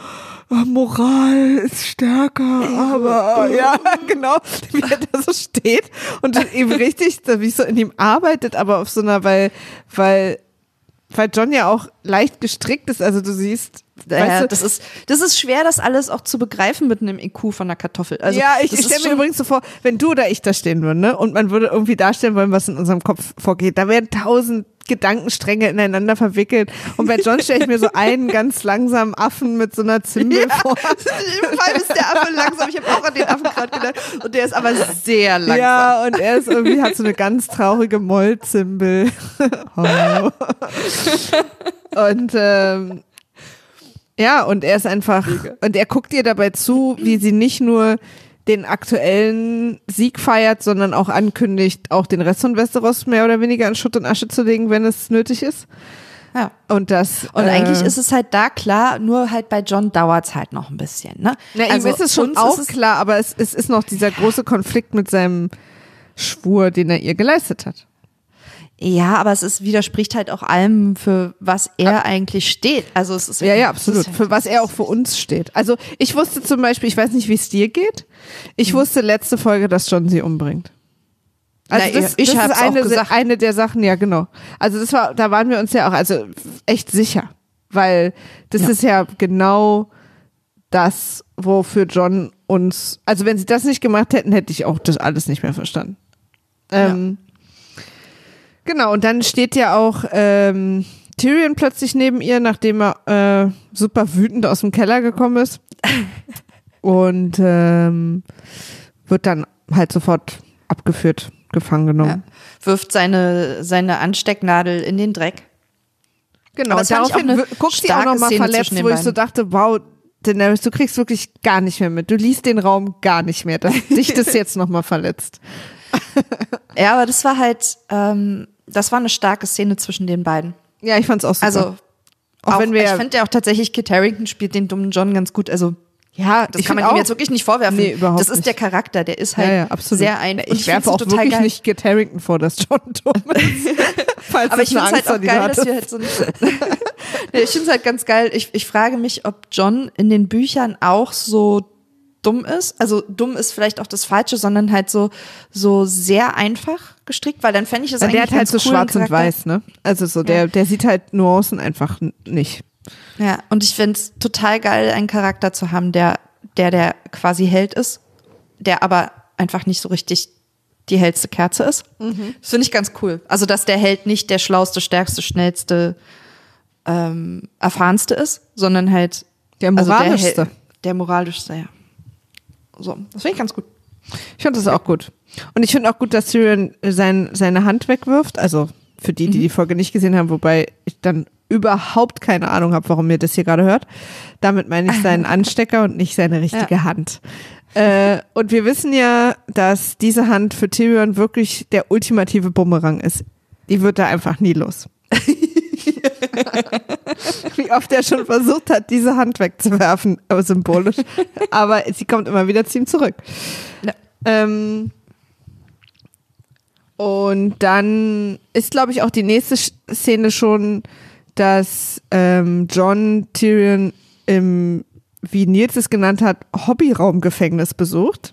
Speaker 2: Moral ist stärker, aber ja, genau, wie er da so steht und eben richtig, wie so in ihm arbeitet, aber auf so einer, weil, weil weil Jon ja auch leicht gestrickt ist, also du siehst,
Speaker 3: Ja,
Speaker 2: weißt du,
Speaker 3: das ist, das ist schwer, das alles auch zu begreifen mit einem I Q von einer Kartoffel. Also,
Speaker 2: ja, ich,
Speaker 3: das
Speaker 2: ich
Speaker 3: ist
Speaker 2: stelle mir
Speaker 3: schon-
Speaker 2: übrigens so vor, wenn du oder ich da stehen würden, ne, und man würde irgendwie darstellen wollen, was in unserem Kopf vorgeht, da wären tausend Gedankenstränge ineinander verwickelt und bei Jon stelle ich mir so einen ganz langsamen Affen mit so einer Zimbel
Speaker 3: Ja,
Speaker 2: vor.
Speaker 3: im Fall ist der Affe langsam. Ich habe auch an den Affen gerade gedacht. Und der ist aber sehr langsam.
Speaker 2: Ja, und er ist irgendwie, hat so eine ganz traurige Mollzimbel. Oh. Und ähm, ja, und er ist einfach, und er guckt ihr dabei zu, wie sie nicht nur den aktuellen Sieg feiert, sondern auch ankündigt, auch den Rest von Westeros mehr oder weniger in Schutt und Asche zu legen, wenn es nötig ist.
Speaker 3: Ja.
Speaker 2: Und das
Speaker 3: Und
Speaker 2: äh,
Speaker 3: eigentlich ist es halt da klar, nur halt bei Jon dauert es halt noch ein bisschen. Ne?
Speaker 2: na, ihm ist es schon
Speaker 3: uns
Speaker 2: auch
Speaker 3: ist es-
Speaker 2: klar, aber es, es ist noch dieser große Konflikt mit seinem Schwur, den er ihr geleistet hat.
Speaker 3: Ja, aber es ist, widerspricht halt auch allem, für was er eigentlich steht. Also es ist
Speaker 2: Ja, ja,
Speaker 3: es
Speaker 2: absolut.
Speaker 3: ist halt-
Speaker 2: Für was er auch für uns steht. Also ich wusste zum Beispiel, ich weiß nicht, wie es dir geht. Ich wusste letzte Folge, dass Jon sie umbringt. Also
Speaker 3: Na,
Speaker 2: das,
Speaker 3: ich
Speaker 2: das
Speaker 3: hab's
Speaker 2: ist eine,
Speaker 3: auch gesagt.
Speaker 2: eine der Sachen, ja genau. Also das war, da waren wir uns ja auch, also echt sicher, weil das
Speaker 3: Ja.
Speaker 2: ist ja genau das, wofür Jon uns, also wenn sie das nicht gemacht hätten, hätte ich auch das alles nicht mehr verstanden. Ähm, Genau, und dann steht ja auch ähm, Tyrion plötzlich neben ihr, nachdem er äh, super wütend aus dem Keller gekommen ist. Und ähm, wird dann halt sofort abgeführt, gefangen genommen.
Speaker 3: Ja. Wirft seine, seine Anstecknadel in den Dreck.
Speaker 2: Genau,
Speaker 3: Aber
Speaker 2: und
Speaker 3: das fand ich
Speaker 2: daraufhin
Speaker 3: auch eine
Speaker 2: w- guckt sie auch
Speaker 3: starke
Speaker 2: nochmal
Speaker 3: Szene
Speaker 2: verletzt,
Speaker 3: zwischen den
Speaker 2: wo ich so
Speaker 3: beiden.
Speaker 2: dachte, wow, Daenerys, du kriegst wirklich gar nicht mehr mit. Du liest den Raum gar nicht mehr, dass dich das jetzt nochmal verletzt.
Speaker 3: Ja, aber das war halt, ähm, das war eine starke Szene zwischen den beiden.
Speaker 2: Ja, ich fand's auch super.
Speaker 3: Also,
Speaker 2: auch,
Speaker 3: auch,
Speaker 2: wenn wir
Speaker 3: ich finde ja auch tatsächlich, Kit Harington spielt den dummen John ganz gut. Also,
Speaker 2: ja,
Speaker 3: das
Speaker 2: ich
Speaker 3: kann man
Speaker 2: find
Speaker 3: ihm
Speaker 2: auch,
Speaker 3: jetzt wirklich nicht vorwerfen.
Speaker 2: Nee, überhaupt
Speaker 3: das ist
Speaker 2: nicht.
Speaker 3: der Charakter, der ist halt
Speaker 2: ja, ja, absolut.
Speaker 3: sehr ein.
Speaker 2: Ich werfe auch wirklich
Speaker 3: geil.
Speaker 2: nicht Kit Harington vor, dass John dumm ist. Falls
Speaker 3: Aber
Speaker 2: das
Speaker 3: ich finde
Speaker 2: eine
Speaker 3: es halt
Speaker 2: Angst war,
Speaker 3: auch
Speaker 2: die du
Speaker 3: geil, dass
Speaker 2: hattest.
Speaker 3: wir halt so ein, nee, ich finde es halt ganz geil. Ich, ich frage mich, ob John in den Büchern auch so dumm ist. Also dumm ist vielleicht auch das Falsche, sondern halt so, so sehr einfach gestrickt, weil dann fände ich das
Speaker 2: Ja,
Speaker 3: eigentlich
Speaker 2: der hat halt
Speaker 3: ganz
Speaker 2: so
Speaker 3: cool,
Speaker 2: schwarz
Speaker 3: einen
Speaker 2: und
Speaker 3: Charakter-
Speaker 2: weiß, ne? Also so, der,
Speaker 3: Ja.
Speaker 2: der sieht halt Nuancen einfach n- nicht.
Speaker 3: Ja, und ich finde es total geil, einen Charakter zu haben, der, der, der quasi Held ist, der aber einfach nicht so richtig die hellste Kerze ist.
Speaker 2: Mhm.
Speaker 3: Das finde ich ganz cool. Also, dass der Held nicht der schlauste, stärkste, schnellste, ähm, erfahrenste ist, sondern halt
Speaker 2: Der
Speaker 3: also
Speaker 2: moralischste.
Speaker 3: Der, Hel- der moralischste, ja. So, das finde ich ganz gut.
Speaker 2: Ich fand das auch gut. Und ich finde auch gut, dass Tyrion sein, seine Hand wegwirft. Also für die, die die Folge nicht gesehen haben, wobei ich dann überhaupt keine Ahnung habe, warum ihr das hier gerade hört. Damit meine ich seinen Anstecker und nicht seine richtige ja. Hand. Äh, und wir wissen ja, dass diese Hand für Tyrion wirklich der ultimative Bumerang ist. Die wird da einfach nie los. Wie oft er schon versucht hat, diese Hand wegzuwerfen, aber symbolisch. Aber sie kommt immer wieder zu ihm zurück. Ja. Ähm, und dann ist, glaube ich, auch die nächste Szene schon, dass ähm, Jon Tyrion im, wie Nils es genannt hat, Hobbyraumgefängnis besucht.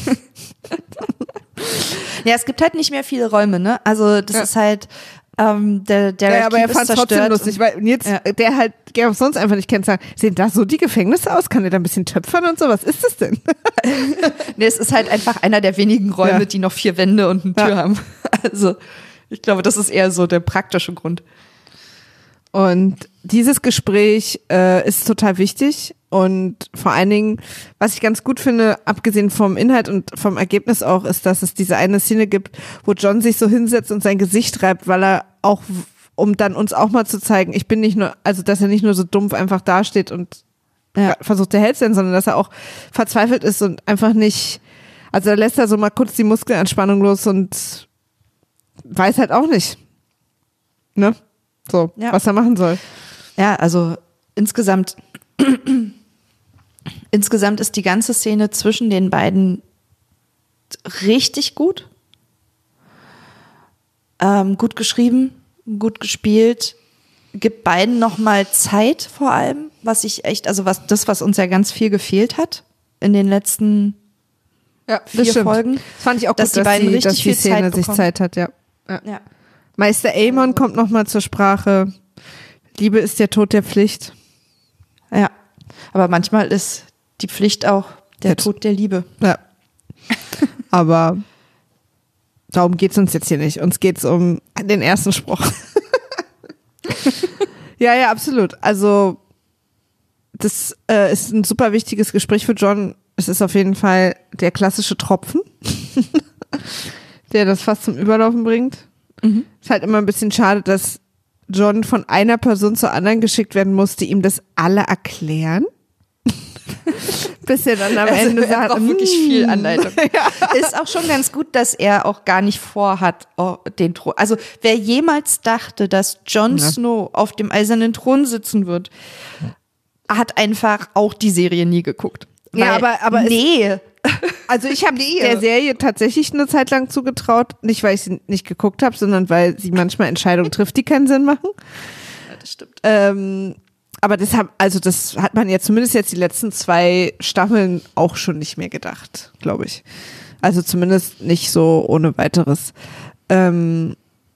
Speaker 3: Ja, es gibt halt nicht mehr viele Räume, ne? Also das ja. ist halt ähm, der der
Speaker 2: ja, aber er fand es trotzdem lustig, weil Nils, ja. der halt Game of Thrones einfach nicht kennt, sagt, sehen da so die Gefängnisse aus? Kann der da ein bisschen töpfern und so? Was ist das denn?
Speaker 3: Nee, es ist halt einfach einer der wenigen Räume, ja. die noch vier Wände und eine Tür ja. haben. Also ich glaube, das ist eher so der praktische Grund.
Speaker 2: Und dieses Gespräch äh, ist total wichtig und vor allen Dingen, was ich ganz gut finde, abgesehen vom Inhalt und vom Ergebnis auch, ist, dass es diese eine Szene gibt, wo Jon sich so hinsetzt und sein Gesicht reibt, weil er auch, um dann uns auch mal zu zeigen, ich bin nicht nur, also dass er nicht nur so dumpf einfach dasteht und ja. versucht der Held zu sein, sondern dass er auch verzweifelt ist und einfach nicht, also er lässt da so mal kurz die Muskelanspannung los und weiß halt auch nicht, ne? So, ja. was er machen soll.
Speaker 3: Ja, also insgesamt insgesamt ist die ganze Szene zwischen den beiden richtig gut. Ähm, gut geschrieben, gut gespielt, gibt beiden nochmal Zeit vor allem, was ich echt, also was das, was uns ja ganz viel gefehlt hat in den letzten
Speaker 2: ja,
Speaker 3: vier Folgen.
Speaker 2: Das fand ich auch
Speaker 3: dass
Speaker 2: gut,
Speaker 3: die beiden
Speaker 2: dass die,
Speaker 3: richtig
Speaker 2: dass die
Speaker 3: viel
Speaker 2: Szene
Speaker 3: Zeit
Speaker 2: sich
Speaker 3: bekommen.
Speaker 2: Zeit hat, ja. ja.
Speaker 3: ja.
Speaker 2: Meister Aemon kommt nochmal zur Sprache. Liebe ist der Tod der Pflicht.
Speaker 3: Ja, aber manchmal ist die Pflicht auch der Jetzt. Tod der Liebe.
Speaker 2: Ja. Aber darum geht's uns jetzt hier nicht. Uns geht's um den ersten Spruch. Ja, ja, absolut. Also das äh, ist ein super wichtiges Gespräch für Jon. Es ist auf jeden Fall der klassische Tropfen, der das fast zum Überlaufen bringt. Mhm. Ist halt immer ein bisschen schade, dass Jon von einer Person zur anderen geschickt werden muss, die ihm das alle erklären. Bis er dann am also Ende sagt,
Speaker 3: braucht wirklich viel Anleitung. Ja. Ist auch schon ganz gut, dass er auch gar nicht vorhat, oh, den Thron. Also wer jemals dachte, dass Jon ja. Snow auf dem eisernen Thron sitzen wird, hat einfach auch die Serie nie geguckt.
Speaker 2: Ja, Weil, aber, aber
Speaker 3: nee.
Speaker 2: Es, also ich habe der Serie tatsächlich eine Zeit lang zugetraut, nicht weil ich sie nicht geguckt habe, sondern weil sie manchmal Entscheidungen trifft, die keinen Sinn machen.
Speaker 3: Ja, das stimmt.
Speaker 2: Ähm, aber das hat, also das hat man ja zumindest jetzt die letzten zwei Staffeln auch schon nicht mehr gedacht, glaube ich. Also zumindest nicht so ohne weiteres. Ähm,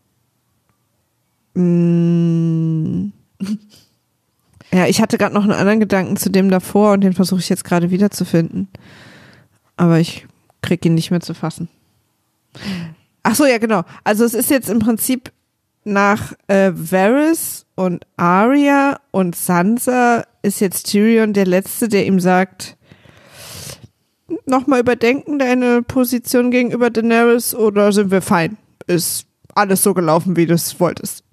Speaker 2: mh, ja, ich hatte gerade noch einen anderen Gedanken zu dem davor und den versuche ich jetzt gerade wiederzufinden. Aber ich kriege ihn nicht mehr zu fassen. Ach so, ja, genau. Also es ist jetzt im Prinzip nach äh, Varys und Arya und Sansa ist jetzt Tyrion der Letzte, der ihm sagt, nochmal überdenken deine Position gegenüber Daenerys oder sind wir fein? Ist alles so gelaufen, wie du es wolltest.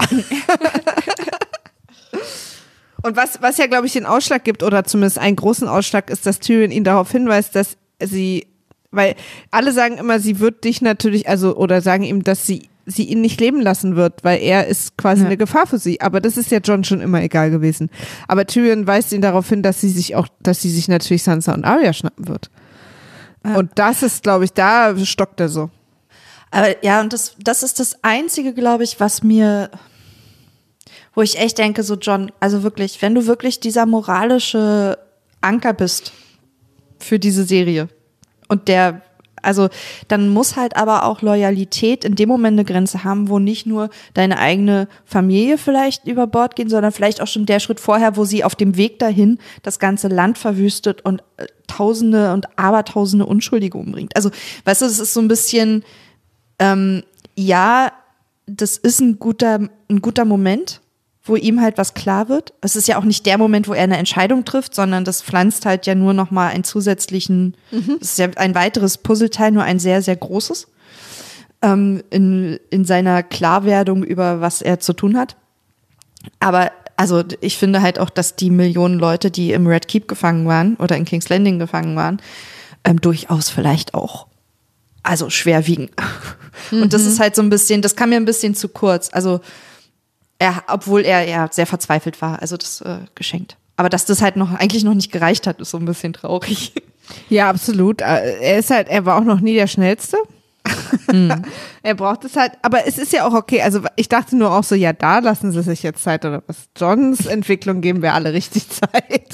Speaker 2: Und was, was ja, glaube ich, den Ausschlag gibt, oder zumindest einen großen Ausschlag, ist, dass Tyrion ihn darauf hinweist, dass sie, weil alle sagen immer, sie wird dich natürlich, also, oder sagen ihm, dass sie, sie ihn nicht leben lassen wird, weil er ist quasi ja. eine Gefahr für sie. Aber das ist ja Jon schon immer egal gewesen. Aber Tyrion weist ihn darauf hin, dass sie sich auch, dass sie sich natürlich Sansa und Arya schnappen wird. Ja. Und das ist, glaube ich, da stockt er so.
Speaker 3: Aber ja, und das, das ist das Einzige, glaube ich, was mir, wo ich echt denke, so Jon, also wirklich, wenn du wirklich dieser moralische Anker bist für diese Serie und der, also dann muss halt aber auch Loyalität in dem Moment eine Grenze haben, wo nicht nur deine eigene Familie vielleicht über Bord geht, sondern vielleicht auch schon der Schritt vorher, wo sie auf dem Weg dahin das ganze Land verwüstet und äh, Tausende und Abertausende Unschuldige umbringt. Also, weißt du, es ist so ein bisschen, ähm, ja, das ist ein guter, ein guter Moment, wo ihm halt was klar wird. Es ist ja auch nicht der Moment, wo er eine Entscheidung trifft, sondern das pflanzt halt ja nur noch mal einen zusätzlichen, mhm. das ist ja ein weiteres Puzzleteil, nur ein sehr, sehr großes, ähm, in, in seiner Klarwerdung über was er zu tun hat. Aber also ich finde halt auch, dass die Millionen Leute, die im Red Keep gefangen waren oder in King's Landing gefangen waren, ähm, durchaus vielleicht auch also schwer wiegen. Mhm. Und das ist halt so ein bisschen, das kam mir ein bisschen zu kurz. Also er, obwohl er ja sehr verzweifelt war, also das äh, geschenkt. Aber dass das halt noch eigentlich noch nicht gereicht hat, ist so ein bisschen traurig.
Speaker 2: Ja, absolut. Er ist halt, er war auch noch nie der Schnellste. Mhm. Er braucht es halt, aber es ist ja auch okay. Also ich dachte nur auch so, ja, da lassen sie sich jetzt Zeit oder was. Johns Entwicklung geben wir alle richtig Zeit.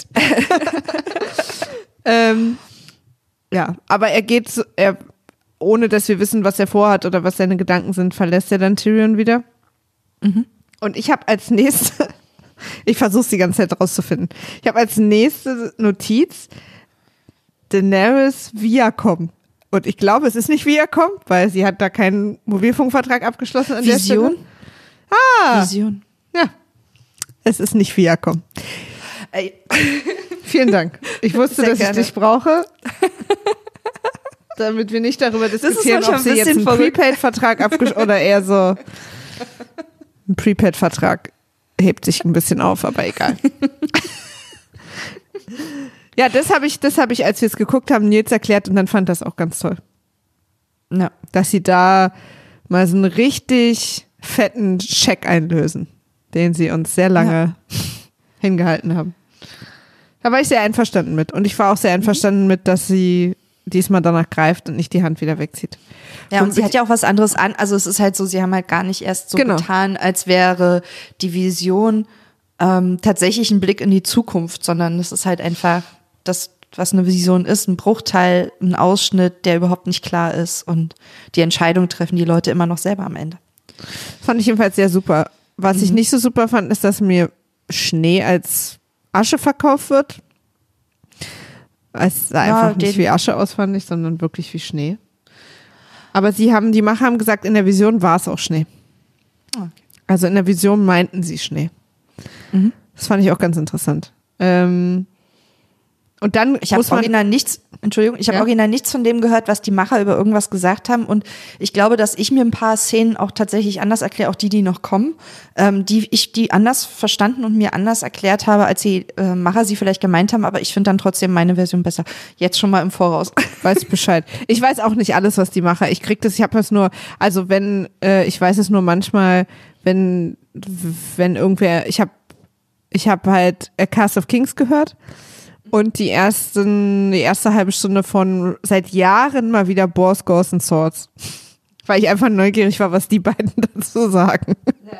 Speaker 2: ähm, ja, aber er geht, so, er, ohne dass wir wissen, was er vorhat oder was seine Gedanken sind, verlässt er dann Tyrion wieder. Mhm. Und ich habe als nächste, ich versuche es die ganze Zeit rauszufinden, ich habe als nächste Notiz Daenerys Viacom. Und ich glaube, es ist nicht Viacom, weil sie hat da keinen Mobilfunkvertrag abgeschlossen an
Speaker 3: Vision?
Speaker 2: der Stelle. Ah,
Speaker 3: Vision.
Speaker 2: Ja, es ist nicht Viacom.
Speaker 3: Ey.
Speaker 2: Vielen Dank. Ich wusste,
Speaker 3: Sehr
Speaker 2: dass
Speaker 3: gerne.
Speaker 2: ich dich brauche, damit wir nicht darüber diskutieren, ob
Speaker 3: manchmal
Speaker 2: sie
Speaker 3: ein
Speaker 2: jetzt einen
Speaker 3: bisschen verrückt.
Speaker 2: Prepaid-Vertrag abgeschlossen oder eher so ein Prepaid-Vertrag hebt sich ein bisschen auf, aber egal. Ja, das habe ich, das habe ich, als wir es geguckt haben, Nils erklärt und dann fand das auch ganz toll.
Speaker 3: Ja.
Speaker 2: Dass sie da mal so einen richtig fetten Scheck einlösen, den sie uns sehr lange ja. hingehalten haben. Da war ich sehr einverstanden mit. Und ich war auch sehr einverstanden mit, dass sie diesmal danach greift und nicht die Hand wieder wegzieht.
Speaker 3: Ja, und sie hat ja auch was anderes an. Also es ist halt so, sie haben halt gar nicht erst so
Speaker 2: genau.
Speaker 3: getan, als wäre die Vision ähm, tatsächlich ein Blick in die Zukunft, sondern es ist halt einfach das, was eine Vision ist, ein Bruchteil, ein Ausschnitt, der überhaupt nicht klar ist. Und die Entscheidung treffen die Leute immer noch selber am Ende.
Speaker 2: Fand ich jedenfalls sehr super. Was mhm. ich nicht so super fand, ist, dass mir Schnee als Asche verkauft wird. Es sah
Speaker 3: Ja,
Speaker 2: einfach nicht
Speaker 3: den-
Speaker 2: wie Asche aus, fand ich, sondern wirklich wie Schnee. Aber sie haben, die Macher haben gesagt, in der Vision war es auch Schnee.
Speaker 3: Okay.
Speaker 2: Also in der Vision meinten sie Schnee.
Speaker 3: Mhm.
Speaker 2: Das fand ich auch ganz interessant. Ähm, und dann
Speaker 3: Ich habe
Speaker 2: muss man,
Speaker 3: original nichts, Entschuldigung, ich habe
Speaker 2: Ja.
Speaker 3: original nichts von dem gehört, was die Macher über irgendwas gesagt haben. Und ich glaube, dass ich mir ein paar Szenen auch tatsächlich anders erkläre, auch die, die noch kommen, ähm, die ich die anders verstanden und mir anders erklärt habe, als die äh, Macher sie vielleicht gemeint haben. Aber ich finde dann trotzdem meine Version besser. Jetzt schon mal im Voraus.
Speaker 2: weiß Bescheid. Ich weiß auch nicht alles, was die Macher. Ich krieg das, ich habe das nur, also wenn, äh, ich weiß es nur manchmal, wenn, wenn irgendwer, ich habe, ich habe halt A Cast of Kings gehört. Und die ersten, die erste halbe Stunde von seit Jahren mal wieder Boars, Ghosts and Swords. Weil ich einfach neugierig war, was die beiden dazu sagen. Ja.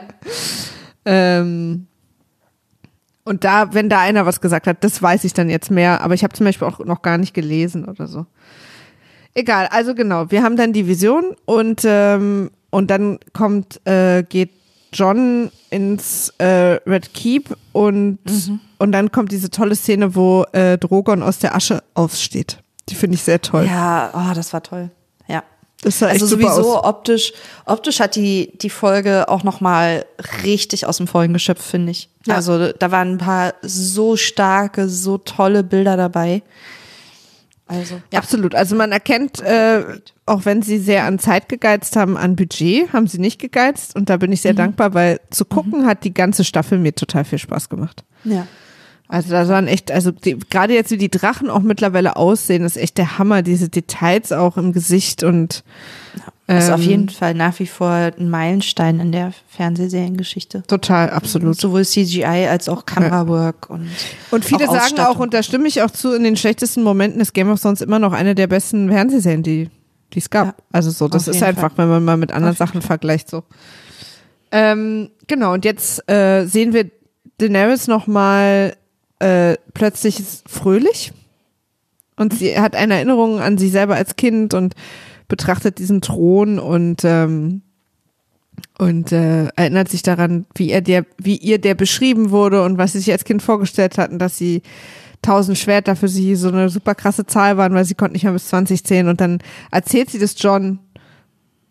Speaker 2: ähm, und da, wenn da einer was gesagt hat, das weiß ich dann jetzt mehr. Aber ich habe zum Beispiel auch noch gar nicht gelesen oder so. Egal, also genau, wir haben dann die Vision und, ähm, und dann kommt, äh, geht Jon ins äh, Red Keep und, mhm. und dann kommt diese tolle Szene, wo äh, Drogon aus der Asche aufsteht. Die finde ich sehr toll.
Speaker 3: Ja, oh, das war toll. Ja.
Speaker 2: Das sah echt
Speaker 3: Also
Speaker 2: super
Speaker 3: sowieso
Speaker 2: aus.
Speaker 3: optisch, optisch hat die, die Folge auch nochmal richtig aus dem Vollen geschöpft, finde ich.
Speaker 2: Ja.
Speaker 3: Also da waren ein paar so starke, so tolle Bilder dabei. Also, ja.
Speaker 2: Absolut. Also man erkennt, äh, auch wenn sie sehr an Zeit gegeizt haben, an Budget, haben sie nicht gegeizt. Und da bin ich sehr
Speaker 3: Mhm.
Speaker 2: dankbar, weil zu gucken mhm. hat die ganze Staffel mir total viel Spaß gemacht. Ja. Also da waren echt, also die, gerade jetzt wie die Drachen auch mittlerweile aussehen, ist echt der Hammer. Diese Details auch im Gesicht und
Speaker 3: Das ist
Speaker 2: ähm,
Speaker 3: auf jeden Fall nach wie vor ein Meilenstein in der Fernsehseriengeschichte.
Speaker 2: Total, absolut.
Speaker 3: Sowohl C G I als auch Kamerawork und
Speaker 2: Und viele
Speaker 3: auch
Speaker 2: sagen
Speaker 3: Ausstattung.
Speaker 2: auch, und da stimme ich auch zu, in den schlechtesten Momenten ist Game of Thrones immer noch eine der besten Fernsehserien, die die es gab. Ja, also so, das
Speaker 3: auf
Speaker 2: ist
Speaker 3: jeden
Speaker 2: einfach,
Speaker 3: Fall.
Speaker 2: wenn man mal mit anderen
Speaker 3: Auf jeden
Speaker 2: Sachen vergleicht, so. Ähm, genau, und jetzt äh, sehen wir Daenerys nochmal äh, plötzlich fröhlich. Und sie hat eine Erinnerung an sich selber als Kind und betrachtet diesen Thron und ähm, und äh, erinnert sich daran, wie er der, wie ihr der beschrieben wurde und was sie sich als Kind vorgestellt hatten, dass sie tausend Schwerter für sie so eine super krasse Zahl waren, weil sie konnte nicht mehr bis zwanzig zählen und dann erzählt sie das Jon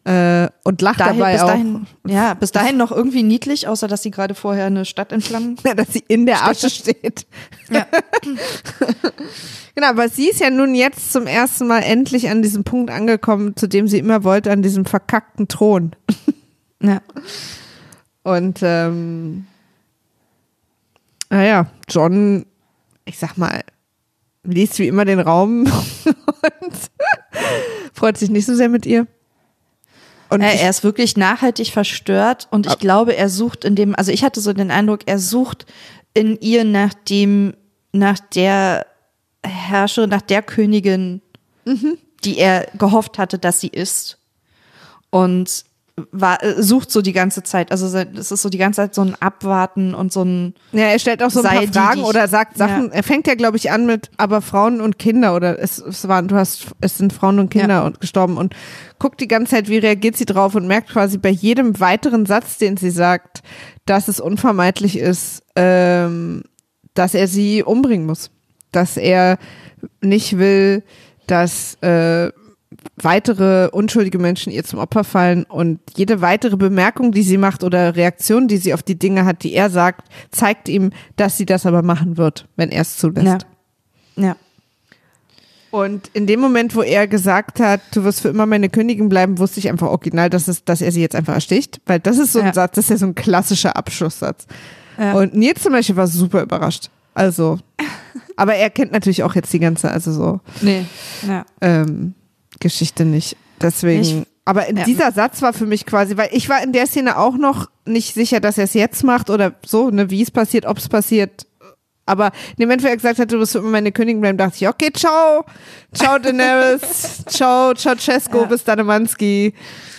Speaker 2: Äh, und lacht
Speaker 3: dahin,
Speaker 2: dabei
Speaker 3: bis
Speaker 2: auch.
Speaker 3: dahin, ja, bis dahin noch irgendwie niedlich, außer dass sie gerade vorher eine Stadt in Flammen.
Speaker 2: Ja, dass sie in der Asche steht.
Speaker 3: Ja.
Speaker 2: Genau, aber sie ist ja nun jetzt zum ersten Mal endlich an diesem Punkt angekommen, zu dem sie immer wollte, an diesem verkackten Thron.
Speaker 3: Ja.
Speaker 2: Und ähm, naja, John, ich sag mal, liest wie immer den Raum und freut sich nicht so sehr mit ihr. Und
Speaker 3: äh,
Speaker 2: ich,
Speaker 3: er ist wirklich nachhaltig verstört und ich
Speaker 2: Ab-
Speaker 3: glaube, er sucht in dem, also ich hatte so den Eindruck, er sucht in ihr nach dem, nach der Herrscherin, nach der Königin,
Speaker 2: Mhm.
Speaker 3: die er gehofft hatte, dass sie ist. Und war, äh, sucht so die ganze Zeit, also es ist so die ganze Zeit so ein Abwarten und so ein
Speaker 2: ja, er stellt auch so ein
Speaker 3: sei
Speaker 2: paar
Speaker 3: die,
Speaker 2: Fragen
Speaker 3: die ich-
Speaker 2: oder sagt Sachen.
Speaker 3: Ja.
Speaker 2: Er fängt ja, glaube ich, an mit, aber Frauen und Kinder oder es, es waren, du hast, es sind Frauen und Kinder
Speaker 3: Ja.
Speaker 2: und gestorben und guckt die ganze Zeit, wie reagiert sie drauf und merkt quasi bei jedem weiteren Satz, den sie sagt, dass es unvermeidlich ist, ähm, dass er sie umbringen muss, dass er nicht will, dass äh, weitere unschuldige Menschen ihr zum Opfer fallen und jede weitere Bemerkung, die sie macht oder Reaktion, die sie auf die Dinge hat, die er sagt, zeigt ihm, dass sie das aber machen wird, wenn er es zulässt.
Speaker 3: Ja. Ja.
Speaker 2: Und in dem Moment, wo er gesagt hat, du wirst für immer meine Königin bleiben, wusste ich einfach original, dass, es, dass er sie jetzt einfach ersticht, weil das ist so ein
Speaker 3: Ja.
Speaker 2: Satz, das ist ja so ein klassischer Abschlusssatz.
Speaker 3: Ja.
Speaker 2: Und Nils zum Beispiel war super überrascht. Also, aber er kennt natürlich auch jetzt die ganze, also so
Speaker 3: Nee. Ja.
Speaker 2: ähm, Geschichte nicht. Deswegen.
Speaker 3: Ich-
Speaker 2: aber in
Speaker 3: ja.
Speaker 2: dieser Satz war für mich quasi, weil ich war in der Szene auch noch nicht sicher, dass er es jetzt macht oder so, ne, wie es passiert, ob es passiert. Aber in dem Moment, wo er gesagt hat, du wirst für immer meine Königin bleiben, dachte ich, okay, ciao, ciao Daenerys, ciao Ceausescu,
Speaker 3: Ja.
Speaker 2: bis Danemanski.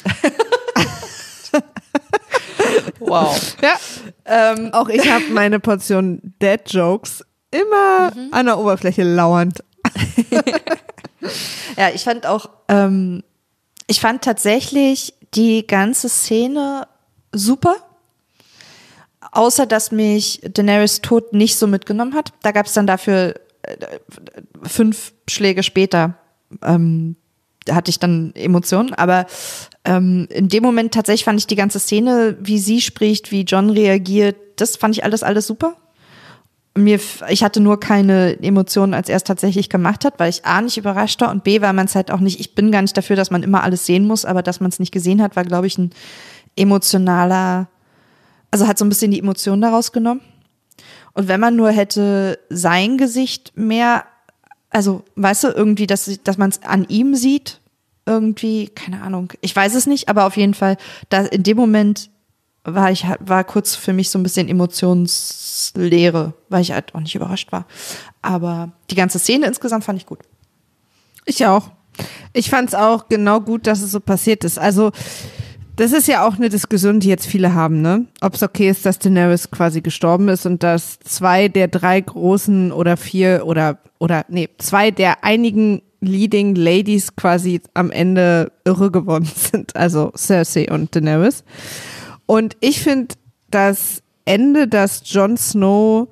Speaker 3: Wow.
Speaker 2: Ja,
Speaker 3: ähm,
Speaker 2: auch ich habe meine Portion Dad-Jokes immer
Speaker 3: Mhm.
Speaker 2: an der Oberfläche lauernd.
Speaker 3: Ja, ich fand auch, ähm, ich fand tatsächlich die ganze Szene super. Außer, dass mich Daenerys Tod nicht so mitgenommen hat. Da gab es dann dafür äh, fünf Schläge später, ähm, da hatte ich dann Emotionen. Aber ähm, in dem Moment tatsächlich fand ich die ganze Szene, wie sie spricht, wie John reagiert, das fand ich alles, alles super. Mir, ich hatte nur keine Emotionen, als er es tatsächlich gemacht hat, weil ich A, nicht überrascht war und B, weil man es halt auch nicht, ich bin gar nicht dafür, dass man immer alles sehen muss, aber dass man es nicht gesehen hat, war, glaube ich, ein emotionaler, also hat so ein bisschen die Emotion daraus genommen. Und wenn man nur hätte sein Gesicht mehr, also weißt du, irgendwie, dass, dass man es an ihm sieht, irgendwie, keine Ahnung, ich weiß es nicht, aber auf jeden Fall, da in dem Moment war ich war kurz für mich so ein bisschen Emotionsleere, weil ich halt auch nicht überrascht war. Aber die ganze Szene insgesamt fand ich gut.
Speaker 2: Ich auch. Ich fand es auch genau gut, dass es so passiert ist. Also das ist ja auch eine Diskussion, die jetzt viele haben, ne? Ob es okay ist, dass Daenerys quasi gestorben ist und dass zwei der drei großen oder vier oder oder nee, zwei der einigen Leading Ladies quasi am Ende irre geworden sind, also Cersei und Daenerys. Und ich finde das Ende, dass Jon Snow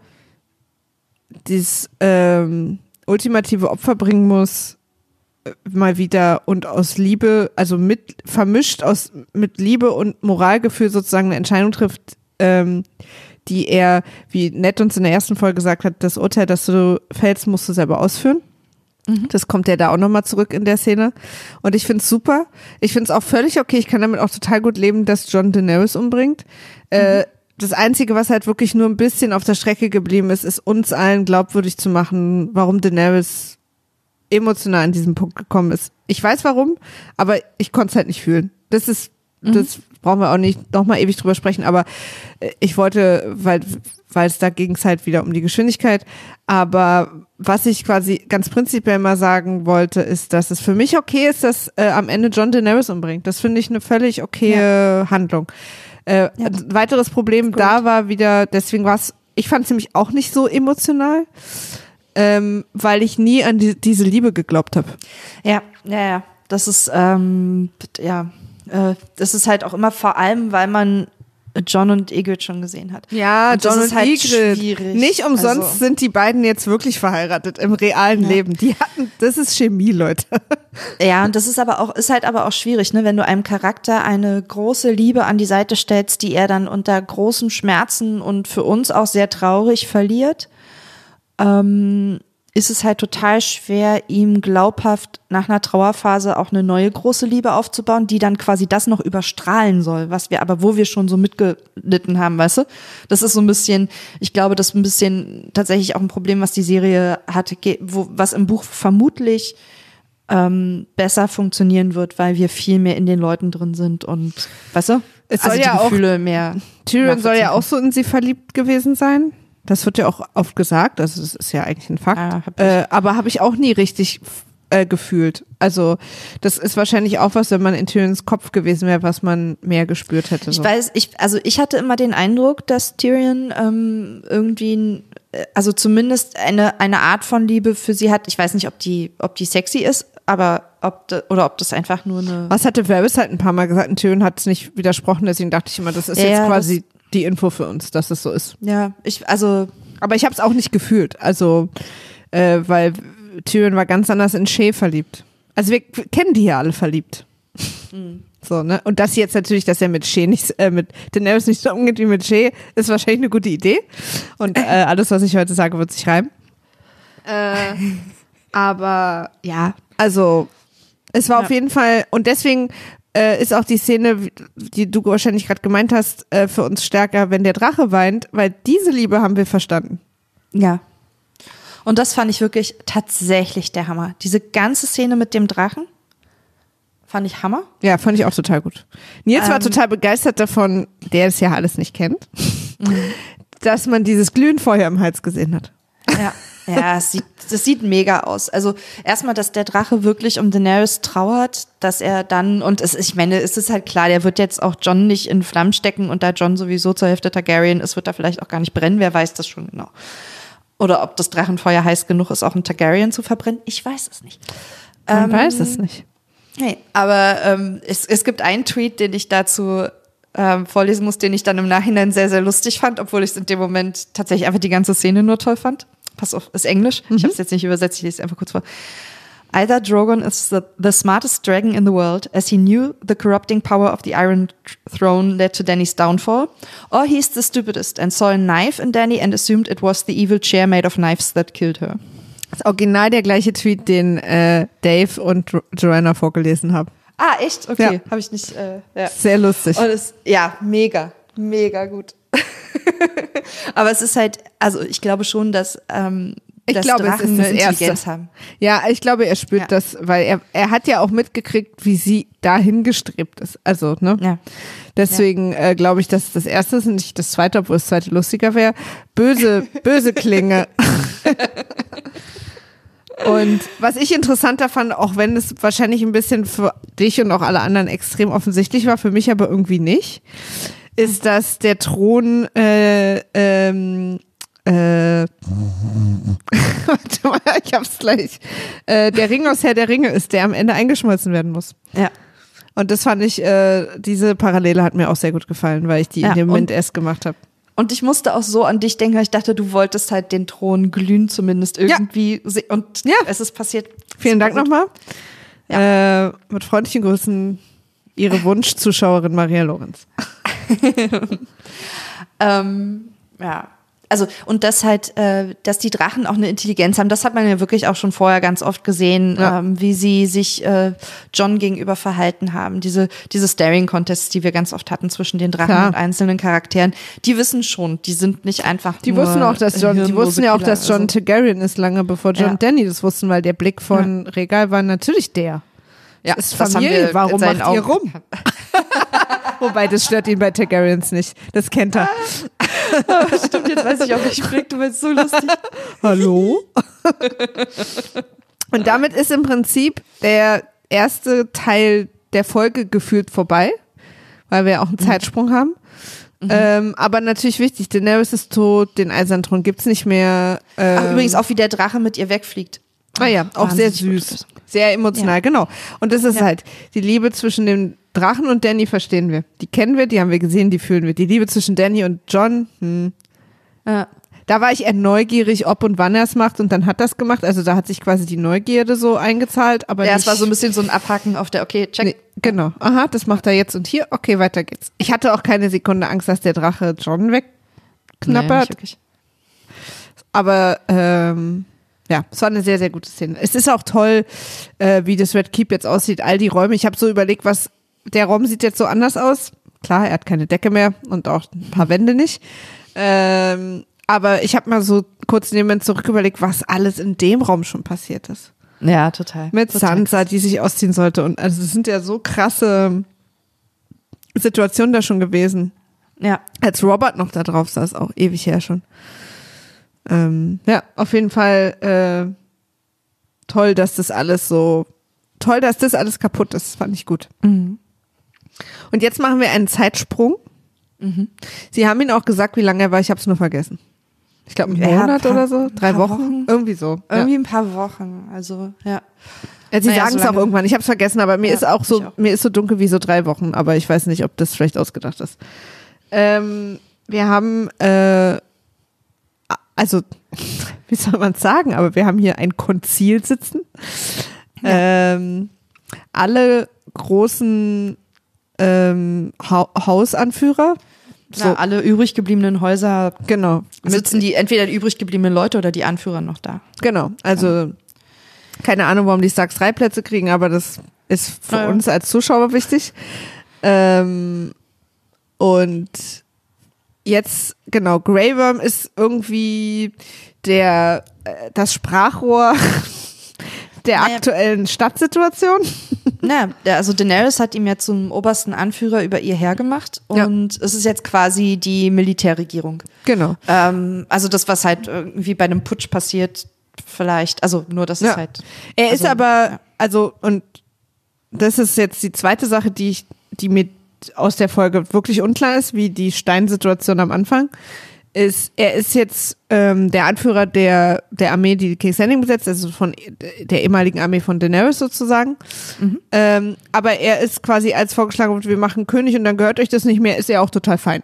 Speaker 2: dieses ähm, ultimative Opfer bringen muss, mal wieder und aus Liebe, also mit vermischt aus mit Liebe und Moralgefühl sozusagen eine Entscheidung trifft, ähm, die er, wie Ned uns in der ersten Folge gesagt hat, das Urteil, das du fällst, musst du selber ausführen. Mhm. Das kommt ja da auch nochmal zurück in der Szene. Und ich finde es super. Ich finde es auch völlig okay. Ich kann damit auch total gut leben, dass Jon Daenerys umbringt. Mhm. Äh, das Einzige, was halt wirklich nur ein bisschen auf der Strecke geblieben ist, ist uns allen glaubwürdig zu machen, warum Daenerys emotional an diesem Punkt gekommen ist. Ich weiß warum, aber ich konnte es halt nicht fühlen. Das ist, mhm. das brauchen wir auch nicht nochmal ewig drüber sprechen, aber ich wollte, weil, weil es da ging es halt wieder um die Geschwindigkeit, aber was ich quasi ganz prinzipiell mal sagen wollte, ist, dass es für mich okay ist, dass äh, am Ende Jon Daenerys umbringt. Das finde ich eine völlig okaye ja. Handlung. Äh, ja. Ein weiteres Problem da war wieder, deswegen war es, ich fand es nämlich auch nicht so emotional, ähm, weil ich nie an die, diese Liebe geglaubt habe.
Speaker 3: Ja, ja, ja. Das ist, ähm, ja, äh, das ist halt auch immer vor allem, weil man Jon und Ygritte schon gesehen hat.
Speaker 2: Ja,
Speaker 3: und
Speaker 2: Jon
Speaker 3: das
Speaker 2: und
Speaker 3: ist halt
Speaker 2: Ygritte.
Speaker 3: schwierig.
Speaker 2: Nicht umsonst
Speaker 3: Also,
Speaker 2: sind die beiden jetzt wirklich verheiratet im realen
Speaker 3: Ja.
Speaker 2: Leben. Die hatten, das ist Chemie, Leute.
Speaker 3: ja, und das ist aber auch, ist halt aber auch schwierig, ne, wenn du einem Charakter eine große Liebe an die Seite stellst, die er dann unter großen Schmerzen und für uns auch sehr traurig verliert, ähm, ist es halt total schwer, ihm glaubhaft nach einer Trauerphase auch eine neue große Liebe aufzubauen, die dann quasi das noch überstrahlen soll, was wir aber, wo wir schon so mitgelitten haben, weißt du? Das ist so ein bisschen, ich glaube, das ist ein bisschen tatsächlich auch ein Problem, was die Serie hatte, wo, was im Buch vermutlich ähm, besser funktionieren wird, weil wir viel mehr in den Leuten drin sind und, weißt du?
Speaker 2: Es soll
Speaker 3: also
Speaker 2: ja
Speaker 3: die
Speaker 2: auch-
Speaker 3: Gefühle mehr.
Speaker 2: Tyrion soll ja
Speaker 3: nachvollziehen
Speaker 2: auch so in sie verliebt gewesen sein. Das wird ja auch oft gesagt, also das ist ja eigentlich ein Fakt.
Speaker 3: Ah, hab ich.
Speaker 2: äh, aber habe ich auch nie richtig äh, gefühlt. Also das ist wahrscheinlich auch was, wenn man in Tyrions Kopf gewesen wäre, was man mehr gespürt hätte.
Speaker 3: Ich
Speaker 2: So.
Speaker 3: weiß, ich, also ich hatte immer den Eindruck, dass Tyrion ähm, irgendwie, ein- also zumindest eine, eine Art von Liebe für sie hat. Ich weiß nicht, ob die, ob die sexy ist, aber ob, de, oder ob das einfach nur eine.
Speaker 2: Was hatte Varys halt ein paar Mal gesagt und Tyrion hat es nicht widersprochen, deswegen dachte ich immer, das ist
Speaker 3: Ja,
Speaker 2: jetzt
Speaker 3: ja,
Speaker 2: quasi die Info für uns, dass es so ist.
Speaker 3: Ja, ich, also,
Speaker 2: Aber ich habe es auch nicht gefühlt, also äh, weil Tyrion war ganz anders in Shae verliebt. Also wir kennen die ja alle verliebt. So, ne? Und das jetzt natürlich, dass er mit Shae nicht, äh, mit Daenerys nicht so umgeht wie mit Shae, ist wahrscheinlich eine gute Idee. Und äh, alles, was ich heute sage, wird sich reimen. Äh, aber ja, also es war
Speaker 3: Ja.
Speaker 2: auf jeden Fall, und deswegen äh, ist auch die Szene, die du wahrscheinlich gerade gemeint hast, äh, für uns stärker, wenn der Drache weint, weil diese Liebe haben wir verstanden.
Speaker 3: ja. Und das fand ich wirklich tatsächlich der Hammer. Diese ganze Szene mit dem Drachen fand ich Hammer.
Speaker 2: Ja, fand ich auch total gut. Nils war
Speaker 3: Ähm.
Speaker 2: total begeistert davon, der es ja alles nicht kennt, dass man dieses Glühen vorher im Hals gesehen hat.
Speaker 3: Ja, ja, es sieht, das sieht mega aus. Also erstmal, dass der Drache wirklich um Daenerys trauert, dass er dann, und es, ich meine, es ist halt klar, der wird jetzt auch Jon nicht in Flammen stecken und da Jon sowieso zur Hälfte Targaryen ist, wird er vielleicht auch gar nicht brennen, wer weiß das schon genau. Oder ob das Drachenfeuer heiß genug ist, auch einen Targaryen zu verbrennen, ich weiß es nicht.
Speaker 2: Man
Speaker 3: Ähm,
Speaker 2: weiß es nicht.
Speaker 3: Hey, aber ähm, es, es gibt einen Tweet, den ich dazu ähm, vorlesen muss, den ich dann im Nachhinein sehr, sehr lustig fand, obwohl ich es in dem Moment tatsächlich einfach die ganze Szene nur toll fand. Pass auf, ist Englisch. Ich habe es jetzt nicht übersetzt, ich lese es einfach kurz vor. Either Drogon is the, the smartest dragon in the world, as he knew the corrupting power of the Iron Throne led to Dany's downfall, or he's the stupidest and saw a knife in Dany and assumed it was the evil chair made of knives that killed her.
Speaker 2: Das ist original der gleiche Tweet, den äh, Dave und Jo- Joanna vorgelesen haben.
Speaker 3: Ah, echt? Okay,
Speaker 2: Ja.
Speaker 3: habe ich nicht. Äh, ja.
Speaker 2: Sehr lustig.
Speaker 3: Und es, ja, mega, mega gut. Aber es ist halt, also ich glaube schon, dass, ähm,
Speaker 2: Ich
Speaker 3: dass
Speaker 2: glaube, es
Speaker 3: Drachen
Speaker 2: ist das
Speaker 3: eine Intelligenz
Speaker 2: Erste.
Speaker 3: haben.
Speaker 2: Ja, ich glaube, er spürt
Speaker 3: Ja.
Speaker 2: das, weil er, er hat ja auch mitgekriegt, wie sie dahin gestrebt ist. Also, ne?
Speaker 3: Ja.
Speaker 2: Deswegen äh, glaube ich, dass das erste ist und nicht das zweite, obwohl das zweite lustiger wäre. Böse, böse Klinge. Und was ich interessanter fand, auch wenn es wahrscheinlich ein bisschen für dich und auch alle anderen extrem offensichtlich war, für mich aber irgendwie nicht, ist, dass der Thron äh, ähm, äh, warte mal, ich hab's gleich. Äh, der Ring aus Herr der Ringe ist, der am Ende eingeschmolzen werden muss.
Speaker 3: Ja.
Speaker 2: Und das fand ich, äh, diese Parallele hat mir auch sehr gut gefallen, weil ich die
Speaker 3: Ja,
Speaker 2: in dem Moment
Speaker 3: und-
Speaker 2: erst gemacht habe.
Speaker 3: Und ich musste auch so an dich denken, weil ich dachte, du wolltest halt den Thron glühen zumindest irgendwie. se- Und
Speaker 2: Ja.
Speaker 3: es ist passiert.
Speaker 2: Vielen
Speaker 3: Super
Speaker 2: Dank
Speaker 3: gut.
Speaker 2: nochmal. Äh, mit freundlichen Grüßen, Ihre Wunschzuschauerin Maria Lorenz.
Speaker 3: Ähm, ja. Also, und das halt, äh, dass die Drachen auch eine Intelligenz haben, das hat man ja wirklich auch schon vorher ganz oft gesehen,
Speaker 2: Ja.
Speaker 3: ähm, wie sie sich äh, Jon gegenüber verhalten haben. Diese, diese Staring-Contests, die wir ganz oft hatten zwischen den Drachen
Speaker 2: Klar.
Speaker 3: und einzelnen Charakteren, die wissen schon, die sind nicht einfach
Speaker 2: Die
Speaker 3: nur
Speaker 2: wussten auch, dass John, die
Speaker 3: hirnlose
Speaker 2: wussten ja auch,
Speaker 3: Killer.
Speaker 2: dass John
Speaker 3: Also,
Speaker 2: Targaryen ist, lange bevor John
Speaker 3: Ja.
Speaker 2: und Danny das wussten, weil der Blick von Regal war natürlich der.
Speaker 3: ja,
Speaker 2: ist
Speaker 3: das haben
Speaker 2: Familie,
Speaker 3: wir in
Speaker 2: warum
Speaker 3: seinen
Speaker 2: macht ihr
Speaker 3: Augen-
Speaker 2: rum? Wobei, das stört ihn bei Targaryens nicht. Das kennt er.
Speaker 3: Stimmt, jetzt weiß ich auch, welchen Blick du meinst, so lustig.
Speaker 2: Hallo? Und damit ist im Prinzip der erste Teil der Folge gefühlt vorbei, weil wir auch einen Zeitsprung haben. Ähm, aber natürlich wichtig, Daenerys ist tot, den Eisernen Thron gibt's nicht mehr. Ähm,
Speaker 3: Ach, übrigens auch, wie der Drache mit ihr wegfliegt.
Speaker 2: Ah ja, auch sehr
Speaker 3: Wahnsinnig
Speaker 2: süß.
Speaker 3: gut.
Speaker 2: sehr emotional,
Speaker 3: Ja.
Speaker 2: genau. Und das ist
Speaker 3: Ja.
Speaker 2: halt die Liebe zwischen dem Drachen und Danny verstehen wir. Die kennen wir, die haben wir gesehen, die fühlen wir. Die Liebe zwischen Danny und John, hm.
Speaker 3: Ja.
Speaker 2: Da war ich eher neugierig, ob und wann er es macht und dann hat das gemacht. Also da hat sich quasi die Neugierde so eingezahlt. Aber
Speaker 3: Ja,
Speaker 2: nicht,
Speaker 3: es war so ein bisschen so ein Abhaken auf der, okay, check.
Speaker 2: nee, genau. Aha, das macht er jetzt und hier. Okay, weiter geht's. Ich hatte auch keine Sekunde Angst, dass der Drache John
Speaker 3: Nee,
Speaker 2: wegknappert.
Speaker 3: nicht wirklich.
Speaker 2: Aber ähm, ja, es war eine sehr, sehr gute Szene. Es ist auch toll, äh, wie das Red Keep jetzt aussieht, all die Räume. Ich habe so überlegt, was der Raum sieht jetzt so anders aus. Klar, er hat keine Decke mehr und auch ein paar Wände nicht. Ähm, aber ich habe mal so kurz nebenbei zurück überlegt, was alles in dem Raum schon passiert ist.
Speaker 3: Ja, total.
Speaker 2: Mit
Speaker 3: total.
Speaker 2: Sansa, die sich ausziehen sollte. Und also es sind ja so krasse Situationen da schon gewesen.
Speaker 3: Ja.
Speaker 2: Als Robert noch da drauf saß, auch ewig her schon. Ähm, ja, auf jeden Fall äh, toll, dass das alles so, toll, dass das alles kaputt ist, fand ich gut.
Speaker 3: Mhm.
Speaker 2: Und jetzt machen wir einen Zeitsprung.
Speaker 3: Mhm.
Speaker 2: Sie haben ihn auch gesagt, wie lange er war, ich habe es nur vergessen. Ich glaube, einen
Speaker 3: Ja,
Speaker 2: Monat
Speaker 3: paar-
Speaker 2: oder so, drei
Speaker 3: paar
Speaker 2: Wochen?
Speaker 3: Wochen.
Speaker 2: irgendwie so.
Speaker 3: Irgendwie ein paar Wochen, also, ja.
Speaker 2: Ja, sie
Speaker 3: Naja,
Speaker 2: sagen es
Speaker 3: so
Speaker 2: auch
Speaker 3: lange-
Speaker 2: irgendwann, ich habe es vergessen, aber mir
Speaker 3: Ja,
Speaker 2: ist auch so,
Speaker 3: ich auch.
Speaker 2: mir ist so dunkel wie so drei Wochen, aber ich weiß nicht, ob das vielleicht ausgedacht ist. Ähm, wir haben, äh, also, wie soll man es sagen, aber wir haben hier ein Konzil sitzen. Ähm, alle großen ähm, ha Hausanführer, so,
Speaker 3: Na, alle übrig gebliebenen Häuser
Speaker 2: genau,
Speaker 3: sitzen die, entweder die übrig gebliebenen Leute oder die Anführer noch da.
Speaker 2: genau, also keine Ahnung, warum die Starks drei Plätze kriegen, aber das ist für
Speaker 3: Ja, ja.
Speaker 2: uns als Zuschauer wichtig. Ähm, und jetzt, genau, Grey Worm ist irgendwie der, äh, das Sprachrohr der
Speaker 3: Naja.
Speaker 2: aktuellen Stadtsituation.
Speaker 3: Na, der- also Daenerys hat ihm ja zum obersten Anführer über ihr hergemacht
Speaker 2: Ja.
Speaker 3: und es ist jetzt quasi die Militärregierung.
Speaker 2: Genau.
Speaker 3: Ähm, also das, was halt irgendwie bei einem Putsch passiert, vielleicht, also nur, dass
Speaker 2: Ja.
Speaker 3: es halt.
Speaker 2: Er ist
Speaker 3: also,
Speaker 2: aber,
Speaker 3: ja.
Speaker 2: also, und das ist jetzt die zweite Sache, die ich, die mir aus der Folge wirklich unklar ist, wie die Steinsituation am Anfang, ist, er ist jetzt ähm, der Anführer der, der Armee, die King's Landing besetzt, also von der ehemaligen Armee von Daenerys sozusagen.
Speaker 3: Mhm.
Speaker 2: Ähm, aber er ist quasi als vorgeschlagen wird, wir machen König und dann gehört euch das nicht mehr, ist er auch total fein.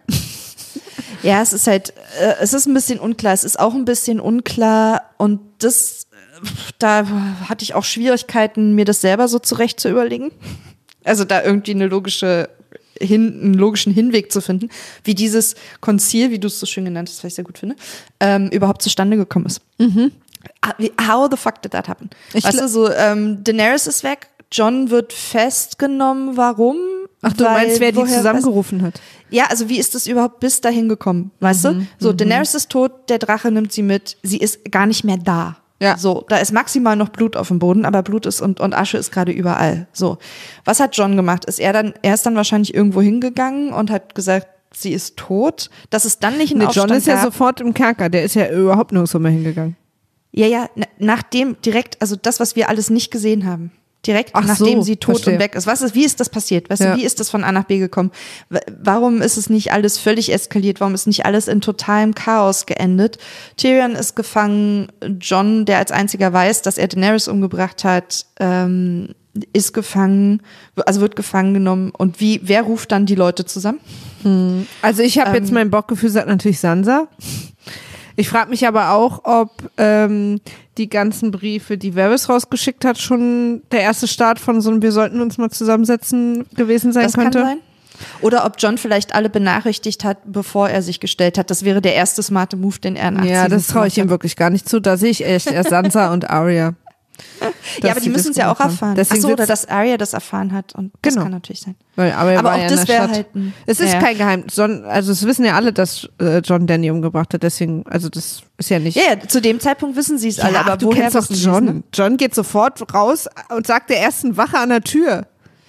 Speaker 3: Ja, es ist halt, äh, es ist ein bisschen unklar, es ist auch ein bisschen unklar und das, äh, da hatte ich auch Schwierigkeiten, mir das selber so zurecht zu überlegen. Also da irgendwie eine logische, hin, einen logischen Hinweg zu finden, wie dieses Konzil, wie du es so schön genannt hast, was ich sehr gut finde, ähm, überhaupt zustande gekommen ist. Ah, wie- How the fuck did that happen?
Speaker 2: Ich
Speaker 3: weißt
Speaker 2: gl-
Speaker 3: du, so, ähm, Daenerys ist weg, John wird festgenommen, warum?
Speaker 2: Ach, du
Speaker 3: Weil-
Speaker 2: meinst, wer die
Speaker 3: woher-
Speaker 2: zusammengerufen hat?
Speaker 3: Ja, also wie ist das überhaupt bis dahin gekommen, weißt du? So, Daenerys ist tot, der Drache nimmt sie mit, sie ist gar nicht mehr da.
Speaker 2: Ja.
Speaker 3: So, da ist maximal noch Blut auf dem Boden, aber Blut ist und, und Asche ist gerade überall. So. Was hat John gemacht? Ist er dann, er ist dann wahrscheinlich irgendwo hingegangen und hat gesagt, sie ist tot, dass es dann nicht einen
Speaker 2: Nee,
Speaker 3: Aufstand
Speaker 2: John ist ja
Speaker 3: gab.
Speaker 2: sofort im Kerker, der ist ja überhaupt nirgendwo mehr hingegangen.
Speaker 3: Ja, ja, na- nachdem direkt, also das, was wir alles nicht gesehen haben. Direkt
Speaker 2: Ach
Speaker 3: nachdem
Speaker 2: so,
Speaker 3: sie tot
Speaker 2: verstehe.
Speaker 3: und weg ist. Was ist, wie ist das passiert? Weißt
Speaker 2: Ja.
Speaker 3: du, wie ist das von A nach B gekommen? W- Warum ist es nicht alles völlig eskaliert? Warum ist nicht alles in totalem Chaos geendet? Tyrion ist gefangen. John, der als einziger weiß, dass er Daenerys umgebracht hat, ähm, ist gefangen, also wird gefangen genommen. Und wie, wer ruft dann die Leute zusammen?
Speaker 2: Also ich habe
Speaker 3: Ähm.
Speaker 2: jetzt mein Bauchgefühl sagt natürlich Sansa. Ich frage mich aber auch, ob ähm, die ganzen Briefe, die Varys rausgeschickt hat, schon der erste Start von so einem wir sollten uns mal zusammensetzen gewesen sein
Speaker 3: Das
Speaker 2: könnte.
Speaker 3: kann sein. Oder ob John vielleicht alle benachrichtigt hat, bevor er sich gestellt hat. Das wäre der erste smarte Move, den er nach
Speaker 2: Ja, das traue ich ihm
Speaker 3: ihm.
Speaker 2: wirklich gar nicht zu. Da sehe ich echt erst Sansa und Arya.
Speaker 3: Ja, aber die müssen es ja auch erfahren.
Speaker 2: Deswegen
Speaker 3: Ach so, oder
Speaker 2: sitzt-
Speaker 3: dass Arya das erfahren hat. Und das
Speaker 2: Genau.
Speaker 3: kann natürlich sein.
Speaker 2: Weil Arya
Speaker 3: Aber
Speaker 2: war
Speaker 3: auch
Speaker 2: ja in
Speaker 3: das
Speaker 2: der
Speaker 3: wäre
Speaker 2: Stadt.
Speaker 3: halt ein-
Speaker 2: Es ist
Speaker 3: ja.
Speaker 2: kein Geheimnis. John, also es wissen ja alle, dass äh, John Danny umgebracht hat. Deswegen, also das ist ja nicht.
Speaker 3: Ja, ja, zu dem Zeitpunkt wissen sie es
Speaker 2: Ja,
Speaker 3: alle. Aber
Speaker 2: ach, du
Speaker 3: woher
Speaker 2: kennst doch
Speaker 3: wissen sie's,
Speaker 2: John.
Speaker 3: ne?
Speaker 2: John geht sofort raus und sagt der ersten Wache an der Tür.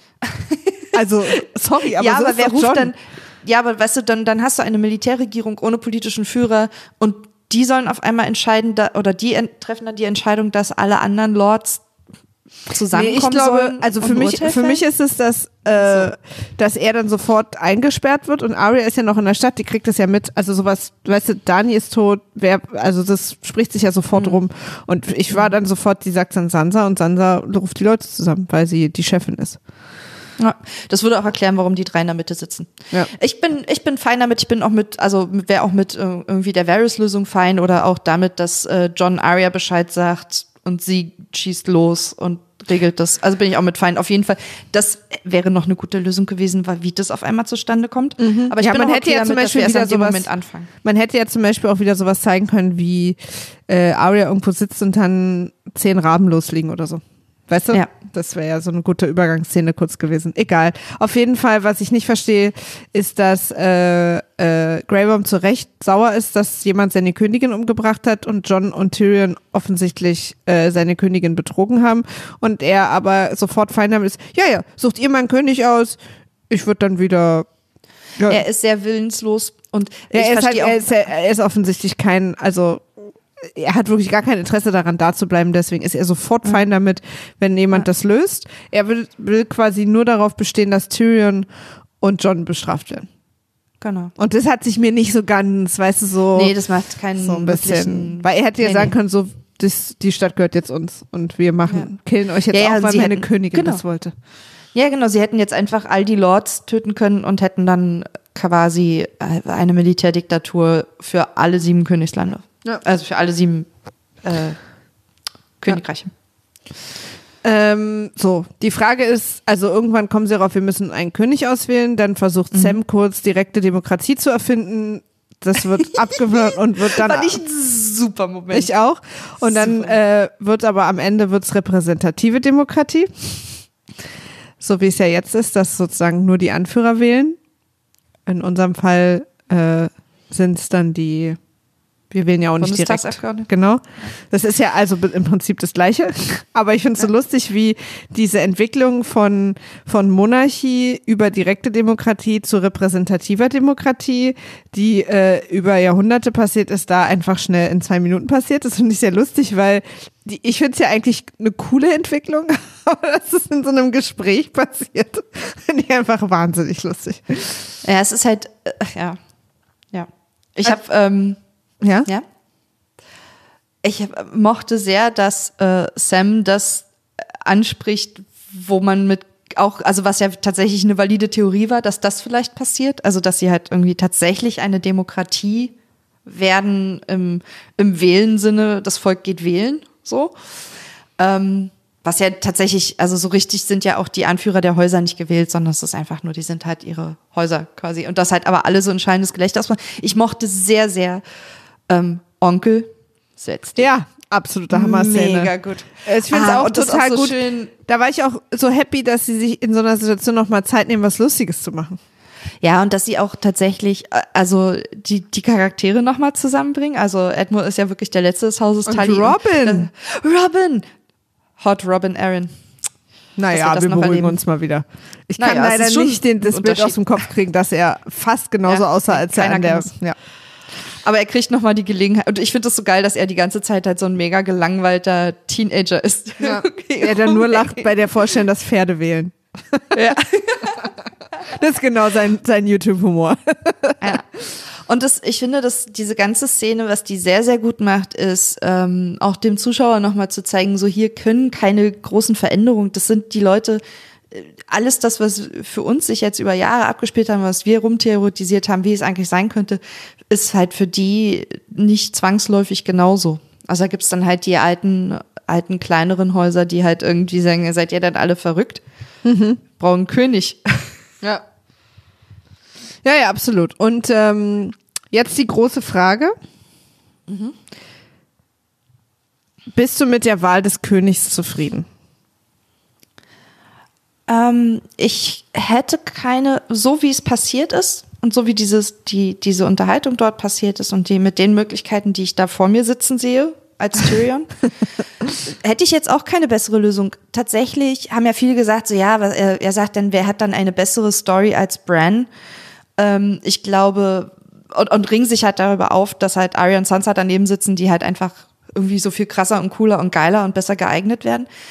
Speaker 2: Also, sorry, aber
Speaker 3: ja,
Speaker 2: so
Speaker 3: aber
Speaker 2: ist
Speaker 3: wer
Speaker 2: doch
Speaker 3: ruft
Speaker 2: John.
Speaker 3: dann? Ja, aber weißt du, dann, dann hast du eine Militärregierung ohne politischen Führer und die sollen auf einmal entscheiden, da, oder die ent- treffen dann die Entscheidung, dass alle anderen Lords zusammenkommen
Speaker 2: nee, ich glaube,
Speaker 3: sollen.
Speaker 2: also
Speaker 3: und
Speaker 2: für
Speaker 3: ein
Speaker 2: mich,
Speaker 3: Urteil
Speaker 2: für mich
Speaker 3: fällen?
Speaker 2: ist es, dass, äh,
Speaker 3: So.
Speaker 2: dass er dann sofort eingesperrt wird und Arya ist ja noch in der Stadt, die kriegt das ja mit. Also sowas, weißt du, Dani ist tot, wer, also das spricht sich ja sofort
Speaker 3: Mhm.
Speaker 2: rum. Und ich war dann sofort, die sagt dann Sansa und Sansa ruft die Leute zusammen, weil sie die Chefin ist.
Speaker 3: Ja, das würde auch erklären, warum die drei in der Mitte sitzen.
Speaker 2: Ja.
Speaker 3: Ich bin, ich bin fein damit. Ich bin auch mit, also wäre auch mit äh, irgendwie der Varys-Lösung fein oder auch damit, dass äh, John Arya Bescheid sagt und sie schießt los und regelt das. Also bin ich auch mit fein. Auf jeden Fall, das wäre noch eine gute Lösung gewesen, weil wie das auf einmal zustande kommt. Aber ich
Speaker 2: Ja,
Speaker 3: bin
Speaker 2: man
Speaker 3: auch
Speaker 2: hätte
Speaker 3: okay
Speaker 2: ja
Speaker 3: damit,
Speaker 2: zum
Speaker 3: dass wir
Speaker 2: Beispiel
Speaker 3: erst
Speaker 2: wieder
Speaker 3: an dem
Speaker 2: sowas-
Speaker 3: Moment anfangen.
Speaker 2: Man hätte ja zum Beispiel auch wieder sowas zeigen können, wie äh, Arya irgendwo sitzt und dann zehn Raben losliegen oder so. Weißt du?
Speaker 3: Ja.
Speaker 2: Das wäre ja so eine gute Übergangsszene kurz gewesen. Egal. Auf jeden Fall, was ich nicht verstehe, ist, dass äh, äh, Grey Worm zu Recht sauer ist, dass jemand seine Königin umgebracht hat und Jon und Tyrion offensichtlich äh, seine Königin betrogen haben und er aber sofort fein damit ist, ja, ja, sucht ihr mal einen König aus, ich würde dann wieder... Ja,
Speaker 3: Er ist sehr willenslos und
Speaker 2: ja,
Speaker 3: ich
Speaker 2: er, ist halt,
Speaker 3: verstehe
Speaker 2: er,
Speaker 3: auch.
Speaker 2: ist, er ist offensichtlich kein, also er hat wirklich gar kein Interesse daran, da zu bleiben. Deswegen ist er sofort fein damit, wenn jemand
Speaker 3: Ja.
Speaker 2: das löst. Er will, will quasi nur darauf bestehen, dass Tyrion und Jon bestraft werden.
Speaker 3: Genau.
Speaker 2: Und das hat sich mir nicht so ganz, weißt du, so,
Speaker 3: Nee, das macht keinen
Speaker 2: so ein bisschen.
Speaker 3: wirklichen-
Speaker 2: Weil er hätte ja
Speaker 3: Nee,
Speaker 2: sagen
Speaker 3: nee.
Speaker 2: können, so, das, die Stadt gehört jetzt uns und wir machen, killen euch jetzt
Speaker 3: Ja, ja,
Speaker 2: auch, weil
Speaker 3: sie
Speaker 2: meine
Speaker 3: hätten-
Speaker 2: Königin
Speaker 3: genau.
Speaker 2: das wollte.
Speaker 3: Ja, genau. Sie hätten jetzt einfach all die Lords töten können und hätten dann quasi eine Militärdiktatur für alle sieben Königslande.
Speaker 2: Ja.
Speaker 3: Also für alle sieben äh, Königreiche.
Speaker 2: Ähm, so, die Frage ist, also irgendwann kommen sie darauf, wir müssen einen König auswählen, dann versucht
Speaker 3: Mhm.
Speaker 2: Sam kurz direkte Demokratie zu erfinden, das wird abgewehrt und wird dann...
Speaker 3: Fand ich ein super Moment.
Speaker 2: Ich auch. Und dann
Speaker 3: Super.
Speaker 2: äh, wird aber am Ende wird's repräsentative Demokratie, so wie es ja jetzt ist, dass sozusagen nur die Anführer wählen. In unserem Fall äh, sind es dann die... Wir wählen ja auch nicht direkt.
Speaker 3: Bundestagsabgeordnete.
Speaker 2: Genau. Das ist ja also im Prinzip das Gleiche. Aber ich finde es so lustig, wie diese Entwicklung von, von Monarchie über direkte Demokratie zu repräsentativer Demokratie, die äh, über Jahrhunderte passiert ist, da einfach schnell in zwei Minuten passiert. Das finde ich sehr lustig, weil die, ich finde es ja eigentlich eine coole Entwicklung, aber dass es in so einem Gespräch passiert, finde ich einfach wahnsinnig lustig.
Speaker 3: Ja, es ist halt, äh, ja. Ja. Ich habe, ähm,
Speaker 2: Ja?
Speaker 3: ja. Ich hab, mochte sehr, dass äh, Sam das anspricht, wo man mit auch, also was ja tatsächlich eine valide Theorie war, dass das vielleicht passiert, also dass sie halt irgendwie tatsächlich eine Demokratie werden im, im Wählen-Sinne, das Volk geht wählen, so. Ähm, was ja tatsächlich, also so richtig sind ja auch die Anführer der Häuser nicht gewählt, sondern es ist einfach nur, die sind halt ihre Häuser quasi. Und das halt aber alle so ein schallendes Gelächter ausmachen. Ich mochte sehr, sehr ähm, Onkel setzt.
Speaker 2: Ja, absolute Hammer-Szene.
Speaker 3: Mega gut.
Speaker 2: Ich finde es
Speaker 3: Ah,
Speaker 2: auch
Speaker 3: und das
Speaker 2: total
Speaker 3: auch so
Speaker 2: gut.
Speaker 3: schön.
Speaker 2: Da war ich auch so happy, dass sie sich in so einer Situation nochmal Zeit nehmen, was Lustiges zu machen.
Speaker 3: Ja, und dass sie auch tatsächlich, äh, also die, die Charaktere nochmal zusammenbringen. Also Edmund ist ja wirklich der Letzte des Hauses.
Speaker 2: Und
Speaker 3: Tully
Speaker 2: Robin.
Speaker 3: Und, äh, Robin! Hot Robin Aaron.
Speaker 2: Naja,
Speaker 3: wir das
Speaker 2: wir
Speaker 3: noch
Speaker 2: beruhigen
Speaker 3: erleben.
Speaker 2: uns mal wieder. Ich kann
Speaker 3: Naja, es
Speaker 2: leider
Speaker 3: ist schon
Speaker 2: nicht den, das
Speaker 3: ein
Speaker 2: Bild aus
Speaker 3: Unterschied.
Speaker 2: dem Kopf kriegen, dass er fast genauso
Speaker 3: Ja,
Speaker 2: aussah, als er
Speaker 3: keiner
Speaker 2: an der...
Speaker 3: kann das.
Speaker 2: Ja.
Speaker 3: Aber er kriegt nochmal die Gelegenheit. Und ich finde das so geil, dass er die ganze Zeit halt so ein mega gelangweilter Teenager ist.
Speaker 2: Ja.
Speaker 3: Okay,
Speaker 2: Er dann nur
Speaker 3: okay.
Speaker 2: lacht bei der Vorstellung, dass Pferde wählen.
Speaker 3: Ja.
Speaker 2: Das ist genau sein, sein YouTube-Humor.
Speaker 3: Ja. Und das, ich finde, dass diese ganze Szene, was die sehr, sehr gut macht, ist, ähm, auch dem Zuschauer nochmal zu zeigen, so hier können keine großen Veränderungen, das sind die Leute, äh, alles das, was für uns sich jetzt über Jahre abgespielt haben, was wir rumtheoretisiert haben, wie es eigentlich sein könnte, ist halt für die nicht zwangsläufig genauso. Also da gibt's dann halt die alten, alten, kleineren Häuser, die halt irgendwie sagen, seid ihr dann alle verrückt? Mhm. Brauchen einen König.
Speaker 2: Ja. Ja, ja, absolut. Und ähm, jetzt die große Frage.
Speaker 3: Mhm.
Speaker 2: Bist du mit der Wahl des Königs zufrieden?
Speaker 3: Ähm, ich hätte keine, so wie es passiert ist und so wie dieses, die, diese Unterhaltung dort passiert ist und die mit den Möglichkeiten, die ich da vor mir sitzen sehe, als Tyrion, hätte ich jetzt auch keine bessere Lösung. Tatsächlich haben ja viele gesagt, so ja, was- er, er sagt dann, wer hat dann eine bessere Story als Bran? Ähm, ich glaube, und, und ringen sich halt darüber auf, dass halt Arya und Sansa daneben sitzen, die halt einfach irgendwie so viel krasser und cooler und geiler und besser geeignet werden.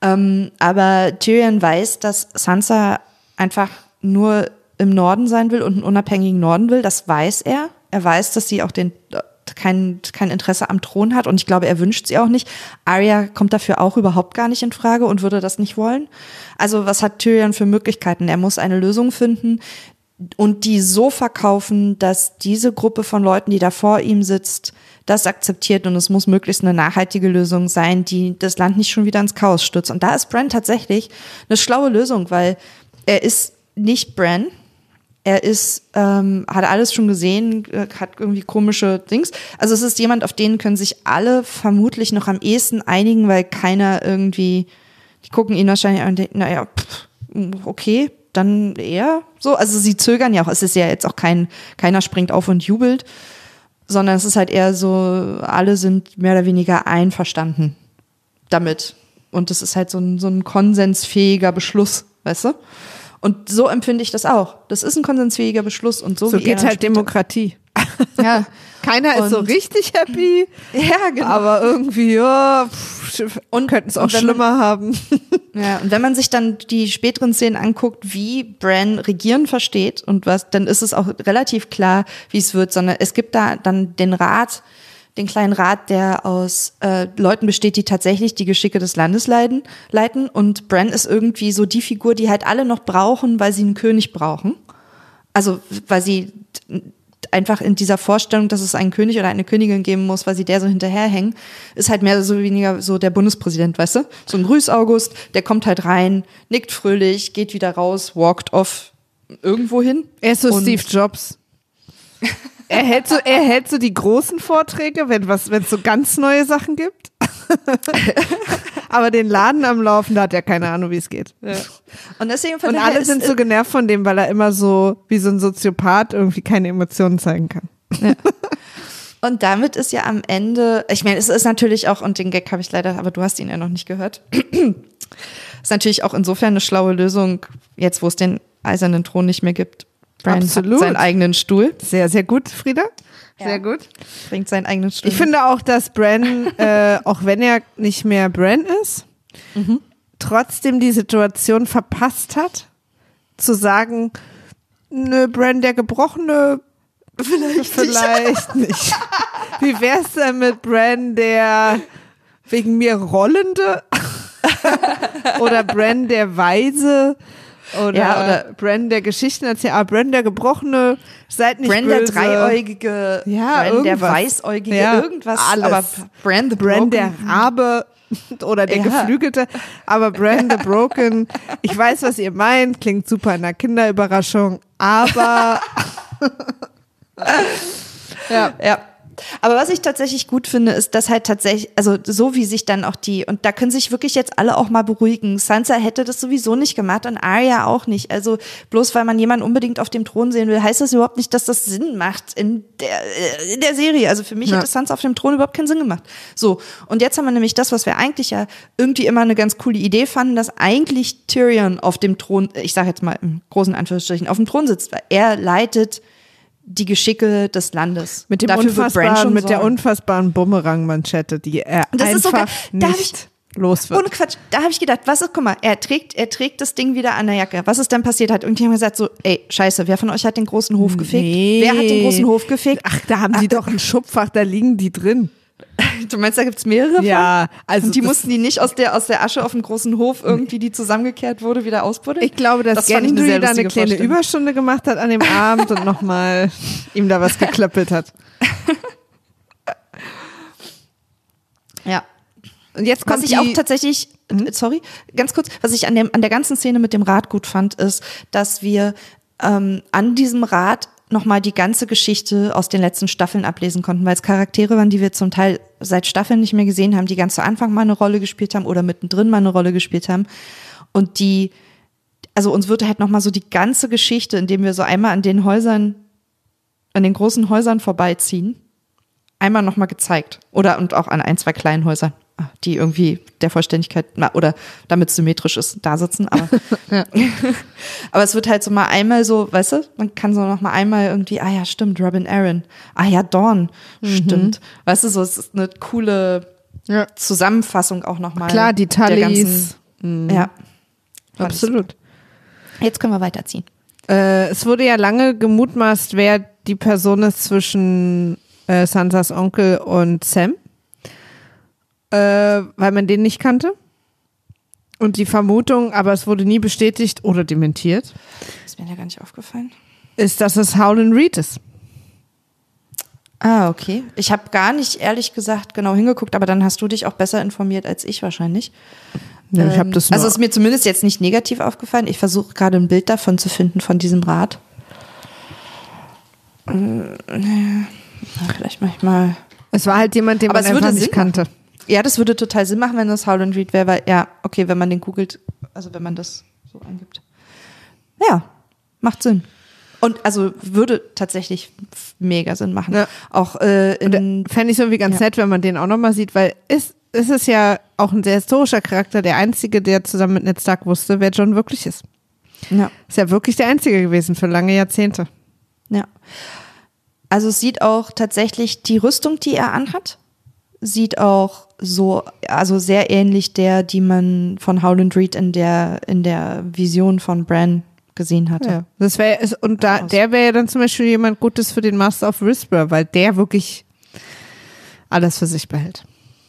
Speaker 3: Ähm, aber Tyrion weiß, dass Sansa einfach nur im Norden sein will und einen unabhängigen Norden will. Das weiß er. Er weiß, dass sie auch den kein, kein Interesse am Thron hat und ich glaube, er wünscht sie auch nicht. Arya kommt dafür auch überhaupt gar nicht in Frage und würde das nicht wollen. Also was hat Tyrion für Möglichkeiten? Er muss eine Lösung finden und die so verkaufen, dass diese Gruppe von Leuten, die da vor ihm sitzt, das akzeptiert und es muss möglichst eine nachhaltige Lösung sein, die das Land nicht schon wieder ins Chaos stürzt. Und da ist Bran tatsächlich eine schlaue Lösung, weil er ist nicht Bran. Er ist, ähm, hat alles schon gesehen, hat irgendwie komische Dings. Also es ist jemand, auf den können sich alle vermutlich noch am ehesten einigen, weil keiner irgendwie, die gucken ihn wahrscheinlich an und denken, naja, pff, okay, dann eher so. Also sie zögern ja auch. Es ist ja jetzt auch kein, keiner springt auf und jubelt, sondern es ist halt eher so, alle sind mehr oder weniger einverstanden damit. Und es ist halt so ein, so ein konsensfähiger Beschluss, weißt du? Und so empfinde ich das auch. Das ist ein konsensfähiger Beschluss. Und so,
Speaker 2: so
Speaker 3: wie
Speaker 2: geht
Speaker 3: er
Speaker 2: halt Demokratie.
Speaker 3: Ja.
Speaker 2: Keiner ist so richtig happy.
Speaker 3: Ja, genau.
Speaker 2: Aber irgendwie, ja, pff, und könnten es auch schlimmer man, haben.
Speaker 3: Ja, und wenn man sich dann die späteren Szenen anguckt, wie Bran Regieren versteht und was, dann ist es auch relativ klar, wie es wird, sondern es gibt da dann den Rat, den kleinen Rat, der aus äh, Leuten besteht, die tatsächlich die Geschicke des Landes leiten, leiten. Und Bran ist irgendwie so die Figur, die halt alle noch brauchen, weil sie einen König brauchen. Also, weil sie einfach in dieser Vorstellung, dass es einen König oder eine Königin geben muss, weil sie der so hinterherhängen, ist halt mehr so weniger so der Bundespräsident, weißt du? So ein Grüß August, der kommt halt rein, nickt fröhlich, geht wieder raus, walkt off irgendwo hin.
Speaker 2: Er ist so Steve Jobs. Er hält so, er hält so die großen Vorträge, wenn was, wenn es so ganz neue Sachen gibt. Aber den Laden am Laufen, da hat er keine Ahnung, wie es geht. Ja.
Speaker 3: Und deswegen
Speaker 2: Und alle sind so genervt von dem, weil er immer so wie so ein Soziopath irgendwie keine Emotionen zeigen kann.
Speaker 3: Ja. Und damit ist ja am Ende, ich meine, es ist natürlich auch, und den Gag habe ich leider, aber du hast ihn ja noch nicht gehört, ist natürlich auch insofern eine schlaue Lösung, jetzt wo es den eisernen Thron nicht mehr gibt. Bran
Speaker 2: Absolut.
Speaker 3: hat seinen eigenen Stuhl.
Speaker 2: Sehr, sehr gut, Frieda. Sehr
Speaker 3: ja.
Speaker 2: gut.
Speaker 3: Bringt seinen eigenen Stuhl.
Speaker 2: Ich finde auch, dass Bran, äh, auch wenn er nicht mehr Bran ist, mhm. trotzdem die Situation verpasst hat, zu sagen, nö, Bran der Gebrochene, vielleicht, vielleicht nicht. nicht. Wie wär's denn mit Bran der wegen mir Rollende? Oder Bran der Weise? Oder, ja, oder Bran der Geschichtenerzähler, ah, Bran der Gebrochene, seid nicht
Speaker 3: Bran
Speaker 2: böse.
Speaker 3: der Dreieugige,
Speaker 2: ja,
Speaker 3: Bran der Weißäugige,
Speaker 2: ja,
Speaker 3: irgendwas.
Speaker 2: Alles.
Speaker 3: Aber Bran the
Speaker 2: Bran
Speaker 3: Broken.
Speaker 2: der Rabe oder der ja. Geflügelte, aber Bran the Broken, ich weiß, was ihr meint, klingt super in der Kinderüberraschung, aber
Speaker 3: ja, ja. Aber was ich tatsächlich gut finde, ist, dass halt tatsächlich, also so wie sich dann auch die, und da können sich wirklich jetzt alle auch mal beruhigen, Sansa hätte das sowieso nicht gemacht und Arya auch nicht. Also bloß weil man jemanden unbedingt auf dem Thron sehen will, heißt das überhaupt nicht, dass das Sinn macht in der, in der Serie. Also für mich ja. hätte Sansa auf dem Thron überhaupt keinen Sinn gemacht. So, und jetzt haben wir nämlich das, was wir eigentlich ja irgendwie immer eine ganz coole Idee fanden, dass eigentlich Tyrion auf dem Thron, ich sage jetzt mal im großen Anführungsstrichen, auf dem Thron sitzt, weil er leitet die Geschicke des Landes.
Speaker 2: Mit dem
Speaker 3: Dafür
Speaker 2: unfassbaren, mit der unfassbaren Bumerang-Manschette, die er das einfach ist sogar, nicht los wird.
Speaker 3: Ohne Quatsch, da habe ich gedacht, was ist, guck mal, er trägt, er trägt das Ding wieder an der Jacke. Was ist denn passiert? Hat irgendjemand gesagt so, ey, scheiße, wer von euch hat den großen Hof gefegt?
Speaker 2: Nee.
Speaker 3: Wer hat den großen Hof gefegt?
Speaker 2: Ach, da haben die Ach, doch ein Schubfach, da liegen die drin.
Speaker 3: Du meinst, da gibt's mehrere von?
Speaker 2: Ja, also
Speaker 3: und die mussten die nicht aus der aus der Asche auf dem großen Hof irgendwie, die zusammengekehrt wurde, wieder ausbuddeln?
Speaker 2: Ich glaube, dass das Gendry da eine kleine Überstunde gemacht hat an dem Abend und nochmal ihm da was geklöppelt hat.
Speaker 3: Ja.
Speaker 2: Und jetzt kommt
Speaker 3: was ich
Speaker 2: die,
Speaker 3: auch tatsächlich, mhm. sorry, ganz kurz, was ich an dem an der ganzen Szene mit dem Rat gut fand, ist, dass wir ähm, an diesem Rat nochmal die ganze Geschichte aus den letzten Staffeln ablesen konnten, weil es Charaktere waren, die wir zum Teil seit Staffeln nicht mehr gesehen haben, die ganz zu Anfang mal eine Rolle gespielt haben oder mittendrin mal eine Rolle gespielt haben und die, also uns wird halt nochmal so die ganze Geschichte, indem wir so einmal an den Häusern, an den großen Häusern vorbeiziehen, einmal nochmal gezeigt oder und auch an ein, zwei kleinen Häusern, die irgendwie der Vollständigkeit, na, oder damit es symmetrisch ist, da sitzen, aber ja. Aber es wird halt so mal einmal so, weißt du, man kann so noch mal einmal irgendwie, ah ja, stimmt, Robin Arryn, ah ja, Dawn, mhm. stimmt, weißt du, so, es ist eine coole ja. Zusammenfassung auch noch mal.
Speaker 2: Klar, die Tullys,
Speaker 3: Mhm. Ja.
Speaker 2: Absolut.
Speaker 3: Jetzt können wir weiterziehen.
Speaker 2: Äh, es wurde ja lange gemutmaßt, wer die Person ist zwischen äh, Sansas Onkel und Sam, äh, weil man den nicht kannte. Und die Vermutung, aber es wurde nie bestätigt oder dementiert,
Speaker 3: ist mir ja gar nicht aufgefallen,
Speaker 2: ist, dass es Howland Reed ist.
Speaker 3: Ah, okay. Ich habe gar nicht, ehrlich gesagt, genau hingeguckt, aber dann hast du dich auch besser informiert als ich wahrscheinlich.
Speaker 2: Ja, ich hab das nur
Speaker 3: also ist mir zumindest jetzt nicht negativ aufgefallen. Ich versuche gerade ein Bild davon zu finden, von diesem Rad. Na, vielleicht manchmal.
Speaker 2: Es war halt jemand, den
Speaker 3: aber
Speaker 2: man
Speaker 3: es
Speaker 2: einfach
Speaker 3: würde
Speaker 2: nicht
Speaker 3: Sinn
Speaker 2: kannte.
Speaker 3: machen. Ja, das würde total Sinn machen, wenn das Howland Reed wäre, weil, ja, okay, wenn man den googelt, also wenn man das so eingibt. Ja, macht Sinn. Und also würde tatsächlich mega Sinn machen.
Speaker 2: Ja.
Speaker 3: Auch äh, in
Speaker 2: Fände ich irgendwie ganz
Speaker 3: ja.
Speaker 2: nett, wenn man den auch nochmal sieht, weil es, es ist ja auch ein sehr historischer Charakter, der Einzige, der zusammen mit Ned Stark wusste, wer John wirklich ist.
Speaker 3: Ja.
Speaker 2: Ist ja wirklich der Einzige gewesen für lange Jahrzehnte.
Speaker 3: Ja. Also es sieht auch tatsächlich die Rüstung, die er anhat, sieht auch so, also sehr ähnlich der, die man von Howland Reed in der, in der Vision von Bran gesehen hatte.
Speaker 2: Ja. Das wäre und da, der wäre ja dann zum Beispiel jemand Gutes für den Master of Whisper, weil der wirklich alles für sich behält.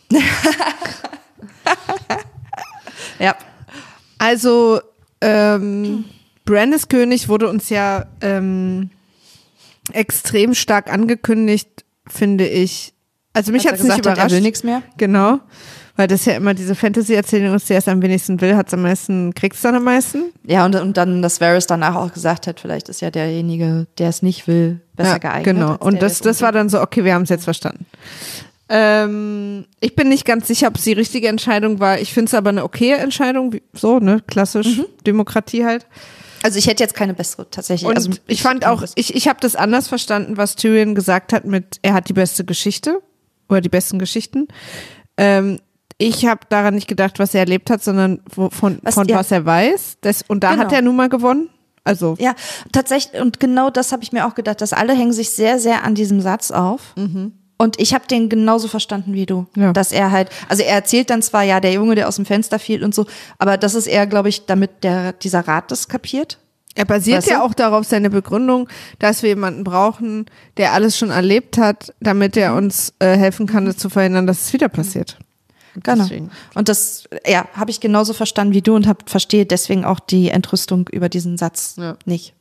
Speaker 3: Ja.
Speaker 2: Also ähm, Bran ist König wurde uns ja ähm, extrem stark angekündigt, finde ich. Also mich hat es nicht überrascht.
Speaker 3: Er will nichts mehr.
Speaker 2: Genau, weil das ja immer diese Fantasy-Erzählung ist, der es am wenigsten will, hat es am meisten, kriegt es dann am meisten.
Speaker 3: Ja, und, und dann, dass Varys danach auch gesagt hat, vielleicht ist ja derjenige, der es nicht will, besser
Speaker 2: ja,
Speaker 3: geeignet.
Speaker 2: Genau, und
Speaker 3: der,
Speaker 2: das, das war dann so, okay, wir haben es jetzt verstanden. Ähm, ich bin nicht ganz sicher, ob es die richtige Entscheidung war. Ich finde es aber eine okaye Entscheidung, wie, so, ne, klassisch, mhm. Demokratie halt.
Speaker 3: Also ich hätte jetzt keine bessere tatsächlich.
Speaker 2: Und
Speaker 3: also
Speaker 2: ich, ich fand auch, ich, ich habe das anders verstanden, was Tyrion gesagt hat mit, er hat die beste Geschichte oder die besten Geschichten. Ähm, ich habe daran nicht gedacht, was er erlebt hat, sondern wo, von, was, von ja. was er weiß. Das, und da genau. hat er nun mal gewonnen. Also
Speaker 3: ja, tatsächlich. Und genau das habe ich mir auch gedacht, dass alle hängen sich sehr, sehr an diesem Satz auf. Mhm. Und ich habe den genauso verstanden wie du, ja. dass er halt, also er erzählt dann zwar, ja, der Junge, der aus dem Fenster fiel und so, aber das ist eher, glaube ich, damit der dieser Rat das kapiert.
Speaker 2: Er basiert weißt du? ja auch darauf, seine Begründung, dass wir jemanden brauchen, der alles schon erlebt hat, damit er uns äh, helfen kann, das zu verhindern, dass es wieder passiert.
Speaker 3: Genau. Deswegen. Und das, ja, habe ich genauso verstanden wie du und hab, verstehe deswegen auch die Entrüstung über diesen Satz ja. nicht.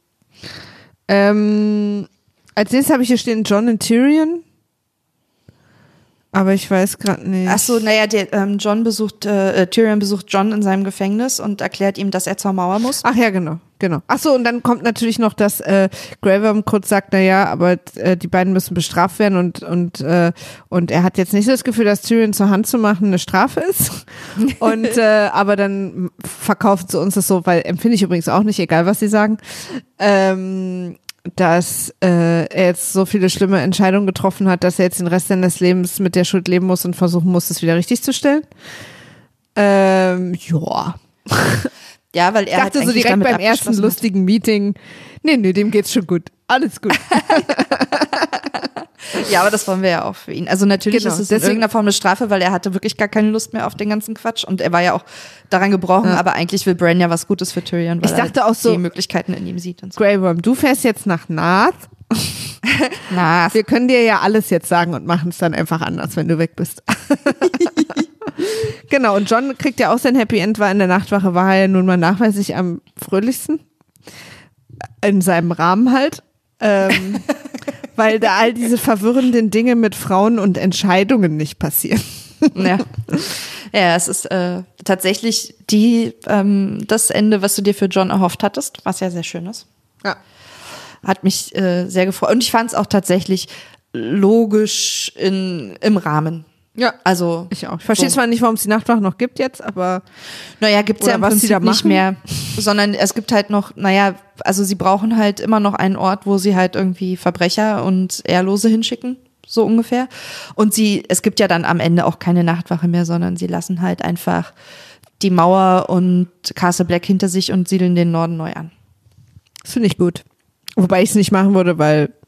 Speaker 2: Ähm, als nächstes habe ich hier stehen Jon und Tyrion. Aber ich weiß gerade nicht.
Speaker 3: Ach so, naja, der ähm, Jon besucht, äh, Tyrion besucht Jon in seinem Gefängnis und erklärt ihm, dass er zur Mauer muss.
Speaker 2: Ach ja, genau, genau. Ach so, und dann kommt natürlich noch, dass äh, Grey Worm kurz sagt, na ja, aber äh, die beiden müssen bestraft werden und und äh, und er hat jetzt nicht so das Gefühl, dass Tyrion zur Hand zu machen eine Strafe ist. Und äh, aber dann verkaufen sie uns das so, weil empfinde ich übrigens auch nicht, egal was sie sagen. Ähm, dass äh, er jetzt so viele schlimme Entscheidungen getroffen hat, dass er jetzt den Rest seines Lebens mit der Schuld leben muss und versuchen muss, es wieder richtig zu stellen. Ähm, ja.
Speaker 3: Ja, weil er
Speaker 2: ich dachte
Speaker 3: hat
Speaker 2: so direkt beim ersten hat. lustigen Meeting, nee, nee, dem geht's schon gut. Alles gut.
Speaker 3: Ja, aber das wollen wir ja auch für ihn. Also natürlich
Speaker 2: genau,
Speaker 3: ist es in irgendeiner Form eine Strafe, weil er hatte wirklich gar keine Lust mehr auf den ganzen Quatsch und er war ja auch daran gebrochen, ja. aber eigentlich will Bran ja was Gutes für Tyrion, weil
Speaker 2: ich dachte
Speaker 3: er
Speaker 2: auch so,
Speaker 3: die Möglichkeiten in ihm sieht. Und so.
Speaker 2: Grey Worm, du fährst jetzt nach Nath.
Speaker 3: Nath.
Speaker 2: Wir können dir ja alles jetzt sagen und machen es dann einfach anders, wenn du weg bist. Genau, und Jon kriegt ja auch sein Happy End, weil in der Nachtwache war er ja nun mal nachweislich am fröhlichsten. In seinem Rahmen halt. Ähm, weil da all diese verwirrenden Dinge mit Frauen und Entscheidungen nicht passieren.
Speaker 3: Ja, ja, es ist äh, tatsächlich die ähm, das Ende, was du dir für Jon erhofft hattest, was ja sehr schön ist.
Speaker 2: Ja.
Speaker 3: Hat mich äh, sehr gefreut. Und ich fand es auch tatsächlich logisch in, im Rahmen.
Speaker 2: Ja,
Speaker 3: also
Speaker 2: ich auch. Ich verstehe so. zwar nicht, warum es die Nachtwache noch gibt jetzt, aber
Speaker 3: naja, gibt's ja im Prinzip nicht mehr, sondern es gibt halt noch, naja, also sie brauchen halt immer noch einen Ort, wo sie halt irgendwie Verbrecher und Ehrlose hinschicken, so ungefähr. Und sie, es gibt ja dann am Ende auch keine Nachtwache mehr, sondern sie lassen halt einfach die Mauer und Castle Black hinter sich und siedeln den Norden neu an.
Speaker 2: Das finde ich gut. Wobei ich es nicht machen würde, weil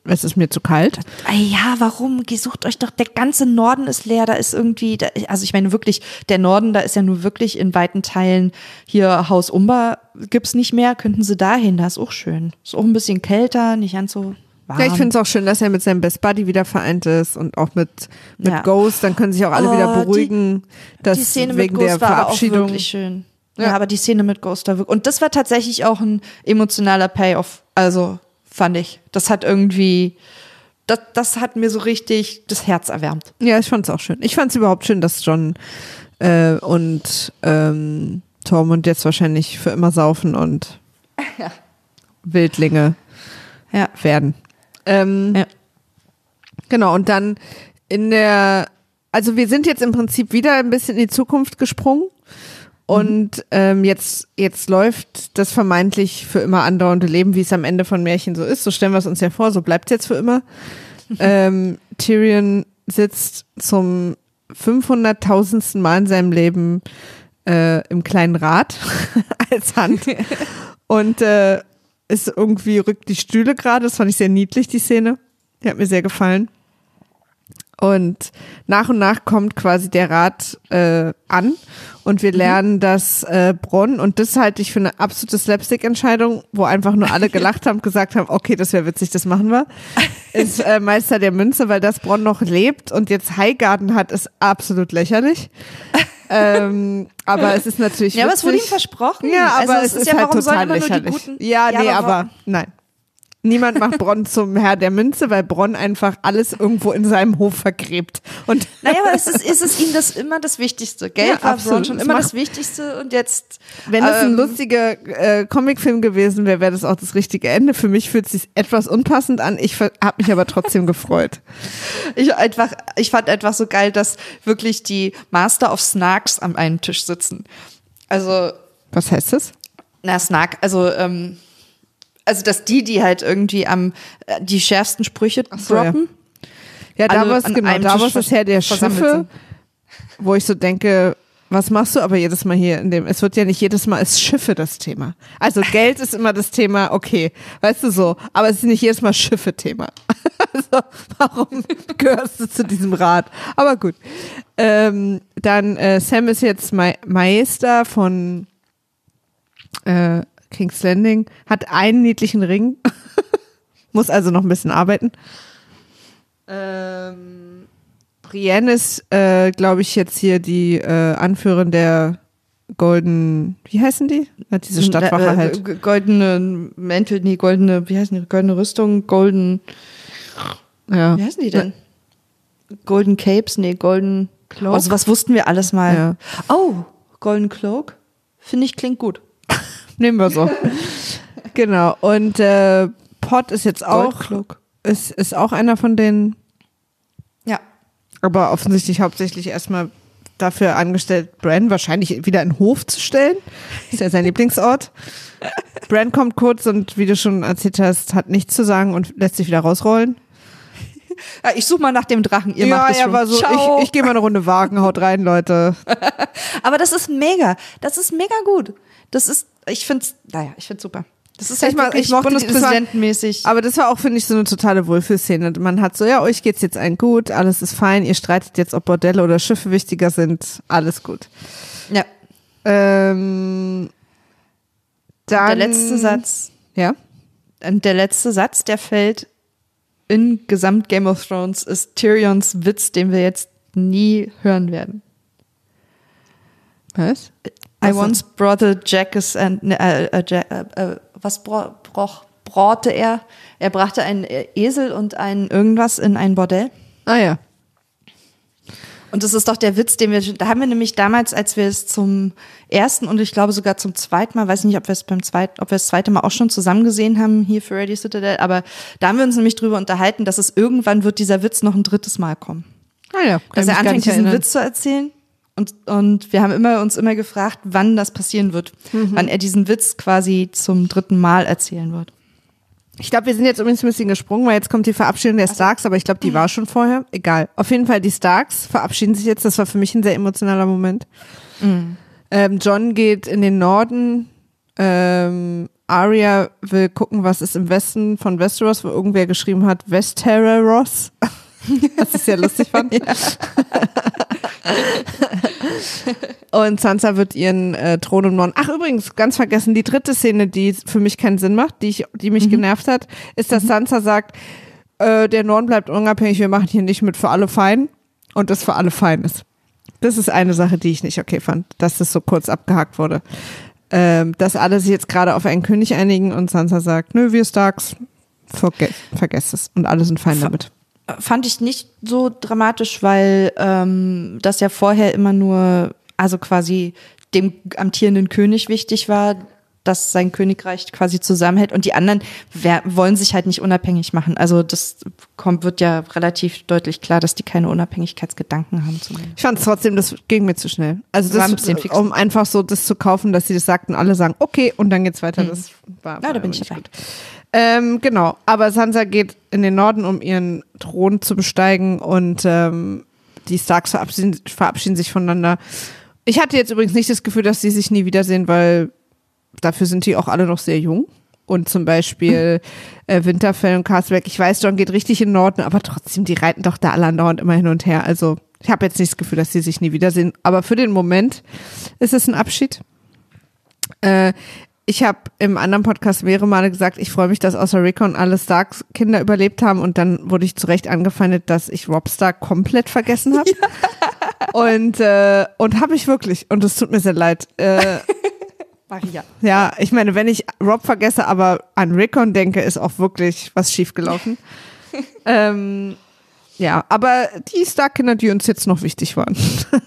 Speaker 2: es ist mir zu kalt.
Speaker 3: Ah ja, warum? Sucht euch doch, der ganze Norden ist leer, da ist irgendwie, da, also ich meine wirklich, der Norden, da ist ja nur wirklich in weiten Teilen hier Haus Umber gibt's nicht mehr, könnten sie dahin, das ist auch schön. Ist auch ein bisschen kälter, nicht ganz so warm.
Speaker 2: Ja, ich finde es auch schön, dass er mit seinem Best Buddy wieder vereint ist und auch mit, mit
Speaker 3: Ja.
Speaker 2: Ghost, dann können sich auch alle
Speaker 3: Oh,
Speaker 2: wieder beruhigen, dass
Speaker 3: Die Szene
Speaker 2: wegen
Speaker 3: mit Ghost
Speaker 2: der
Speaker 3: war aber auch
Speaker 2: Verabschiedung.
Speaker 3: wirklich schön. Ja.
Speaker 2: Ja.
Speaker 3: aber die Szene mit Ghost war wirklich, und das war tatsächlich auch ein emotionaler Payoff, also fand ich. Das hat irgendwie, das, das hat mir so richtig das Herz erwärmt.
Speaker 2: Ja, ich fand es auch schön. Ich fand es überhaupt schön, dass John äh, und ähm, Tormund jetzt wahrscheinlich für immer saufen und
Speaker 3: Ja.
Speaker 2: Wildlinge
Speaker 3: Ja.
Speaker 2: werden. Ähm,
Speaker 3: Ja.
Speaker 2: Genau, und dann in der, also wir sind jetzt im Prinzip wieder ein bisschen in die Zukunft gesprungen und ähm, jetzt, jetzt läuft das vermeintlich für immer andauernde Leben, wie es am Ende von Märchen so ist. So stellen wir es uns ja vor, so bleibt es jetzt für immer. ähm, Tyrion sitzt zum fünfhunderttausendsten Mal in seinem Leben äh, im kleinen Rad als Hand und äh, ist irgendwie, rückt die Stühle gerade, das fand ich sehr niedlich, die Szene. Die hat mir sehr gefallen. Und nach und nach kommt quasi der Rat äh, an und wir lernen, dass äh, Bronn, und das halte ich für eine absolute Slapstick-Entscheidung, wo einfach nur alle gelacht haben, gesagt haben, okay, das wäre witzig, das machen wir, ist äh, Meister der Münze, weil das Bronn noch lebt und jetzt Highgarden hat, ist absolut lächerlich. ähm, aber es ist natürlich
Speaker 3: Ja, aber es wurde ihm
Speaker 2: witzig.
Speaker 3: versprochen.
Speaker 2: Ja, aber
Speaker 3: also,
Speaker 2: es ist,
Speaker 3: ja,
Speaker 2: halt
Speaker 3: warum sollen
Speaker 2: total
Speaker 3: immer nur die
Speaker 2: lächerlich.
Speaker 3: Guten?
Speaker 2: Ja, nee,
Speaker 3: aber,
Speaker 2: aber nein. Niemand macht Bronn zum Herr der Münze, weil Bronn einfach alles irgendwo in seinem Hof vergräbt. Und
Speaker 3: Naja, aber es ist, ist es ihm das immer das Wichtigste. Geld
Speaker 2: Ja,
Speaker 3: war
Speaker 2: absolut.
Speaker 3: Bronn schon
Speaker 2: Es
Speaker 3: immer
Speaker 2: macht-
Speaker 3: das Wichtigste und jetzt.
Speaker 2: wenn es ein
Speaker 3: ähm,
Speaker 2: lustiger äh, Comicfilm gewesen wäre, wäre das auch das richtige Ende. Für mich fühlt es sich etwas unpassend an. Ich habe mich aber trotzdem gefreut.
Speaker 3: Ich einfach, ich fand einfach so geil, dass wirklich die Master of Snarks am einen Tisch sitzen. Also,
Speaker 2: Was heißt das?
Speaker 3: na, Snark, also, ähm, also, dass die, die halt irgendwie am, äh, die schärfsten Sprüche
Speaker 2: so,
Speaker 3: droppen.
Speaker 2: Ja, da
Speaker 3: alle
Speaker 2: war es
Speaker 3: an
Speaker 2: genau,
Speaker 3: einem
Speaker 2: da
Speaker 3: Tisch
Speaker 2: war es das Herr der
Speaker 3: versammelt
Speaker 2: Schiffe,
Speaker 3: sind.
Speaker 2: wo ich so denke, was machst du aber jedes Mal hier in dem, es wird ja nicht jedes Mal als Schiffe das Thema. Also Geld ist immer das Thema, okay, weißt du so, aber es ist nicht jedes Mal Schiffe-Thema. Also warum gehörst du zu diesem Rat? Aber gut. Ähm, dann äh, Sam ist jetzt Ma Maester von äh, King's Landing, hat einen niedlichen Ring, muss also noch ein bisschen arbeiten. Ähm, Brienne ist, äh, glaube ich, jetzt hier die äh, Anführerin der Golden, wie heißen die? Hat diese Stadtwache
Speaker 3: Äh,
Speaker 2: halt.
Speaker 3: äh, Goldene Mäntel, nee, goldene, wie heißen die? Goldene Rüstung, golden,
Speaker 2: Ja.
Speaker 3: wie heißen die denn? Golden Capes, nee, Golden Cloak. Also was wussten wir alles mal.
Speaker 2: Ja.
Speaker 3: Oh, Golden Cloak, finde ich, klingt gut.
Speaker 2: Nehmen wir so. Genau. Und äh, Pot ist jetzt auch,
Speaker 3: Goldcloak.
Speaker 2: ist, ist auch einer von denen,
Speaker 3: Ja.
Speaker 2: aber offensichtlich hauptsächlich erstmal dafür angestellt, Bran wahrscheinlich wieder in den Hof zu stellen. Ist ja sein Lieblingsort. Bran kommt kurz und wie du schon erzählt hast, hat nichts zu sagen und lässt sich wieder rausrollen.
Speaker 3: Ja, ich suche mal nach dem Drachen. Ihr
Speaker 2: ja,
Speaker 3: macht es
Speaker 2: er
Speaker 3: schon.
Speaker 2: war so,
Speaker 3: Ciao.
Speaker 2: ich, ich gehe mal eine Runde wagen, haut rein, Leute.
Speaker 3: Aber das ist mega. Das ist mega gut. Das ist, ich find's, naja, ich find's super. Das ist halt
Speaker 2: Ich mag-
Speaker 3: wirklich
Speaker 2: ich mochte die- das war-
Speaker 3: bundespräsidentenmäßig.
Speaker 2: Aber das war auch, finde ich, so eine totale Wohlfühlszene. Man hat so, ja, euch geht's jetzt allen gut, alles ist fein, ihr streitet jetzt, ob Bordelle oder Schiffe wichtiger sind, alles gut.
Speaker 3: Ja.
Speaker 2: Ähm, dann,
Speaker 3: Der letzte Satz,
Speaker 2: Ja?
Speaker 3: und der letzte Satz, der fällt in Gesamt Game of Thrones, ist Tyrions Witz, den wir jetzt nie hören werden.
Speaker 2: Was?
Speaker 3: I
Speaker 2: Was
Speaker 3: once brought a Jackass and ne, äh, äh, ja- äh, äh, was bro, broch, braute er? Er brachte einen Esel und ein irgendwas in ein Bordell.
Speaker 2: Ah ja.
Speaker 3: Und das ist doch der Witz, den wir, da haben wir nämlich damals, als wir es zum ersten und ich glaube sogar zum zweiten Mal, weiß nicht, ob wir es beim zweiten, ob wir das zweite Mal auch schon zusammen gesehen haben, hier für Ready Citadel, aber da haben wir uns nämlich drüber unterhalten, dass es irgendwann wird dieser Witz noch ein drittes Mal kommen.
Speaker 2: Ah ja.
Speaker 3: Dass er anfängt, diesen Witz zu erzählen. Und, und wir haben immer, uns immer gefragt, wann das passieren wird.
Speaker 2: Mhm.
Speaker 3: Wann er diesen Witz quasi zum dritten Mal erzählen wird.
Speaker 2: Ich glaube, wir sind jetzt übrigens ein bisschen gesprungen, weil jetzt kommt die Verabschiedung der Starks, aber ich glaube, die war schon vorher. Egal. Auf jeden Fall, die Starks verabschieden sich jetzt. Das war für mich ein sehr emotionaler Moment.
Speaker 3: Mhm.
Speaker 2: Ähm, Jon geht in den Norden ähm, Arya will gucken, was ist im Westen von Westeros, wo irgendwer geschrieben hat, Westeros. Was ich sehr lustig fand. Ja. Und Sansa wird ihren äh, Thron im Norden. Ach, übrigens, ganz vergessen, die dritte Szene, die für mich keinen Sinn macht, die, ich, die mich mhm. genervt hat, ist, dass mhm. Sansa sagt, äh, der Norden bleibt unabhängig, wir machen hier nicht mit für alle fein und das für alle fein ist. Das ist eine Sache, die ich nicht okay fand, dass das so kurz abgehakt wurde. Ähm, dass alle sich jetzt gerade auf einen König einigen und Sansa sagt, nö, wir Starks, verge- vergesst es und alle sind fein damit.
Speaker 3: Fand ich nicht so dramatisch, weil ähm, das ja vorher immer nur, also quasi dem amtierenden König wichtig war, dass sein Königreich quasi zusammenhält und die anderen wer, wollen sich halt nicht unabhängig machen. Also das kommt, wird ja relativ deutlich klar, dass die keine Unabhängigkeitsgedanken haben. Zumindest.
Speaker 2: Ich fand es trotzdem, das ging mir zu schnell. Also das,
Speaker 3: war ein bisschen fix.
Speaker 2: Um einfach so das zu kaufen, dass sie das sagten, alle sagen, okay, und dann geht's weiter.
Speaker 3: Mhm.
Speaker 2: Das war,
Speaker 3: ja,
Speaker 2: war
Speaker 3: da bin ich
Speaker 2: nicht
Speaker 3: dabei.
Speaker 2: gut. Ähm, genau, aber Sansa geht in den Norden, um ihren Thron zu besteigen und ähm, die Starks verabschieden, verabschieden sich voneinander. Ich hatte jetzt übrigens nicht das Gefühl, dass sie sich nie wiedersehen, weil dafür sind die auch alle noch sehr jung. Und zum Beispiel äh, Winterfell und Castellack, ich weiß, Jon geht richtig in den Norden, aber trotzdem, die reiten doch da alle andauernd immer hin und her. Also ich habe jetzt nicht das Gefühl, dass sie sich nie wiedersehen. Aber für den Moment ist es ein Abschied. Äh, ich habe im anderen Podcast mehrere Male gesagt, ich freue mich, dass außer Rickon alle Starks Kinder überlebt haben. Und dann wurde ich zu Recht angefeindet, dass ich Robb Stark komplett vergessen habe. Ja. Und, äh, und habe ich wirklich. Und es tut mir sehr leid. Äh,
Speaker 3: Maria.
Speaker 2: Ja, ich meine, wenn ich Robb vergesse, aber an Rickon denke, ist auch wirklich was schiefgelaufen. ähm, ja, aber die Stark-Kinder, die uns jetzt noch wichtig waren.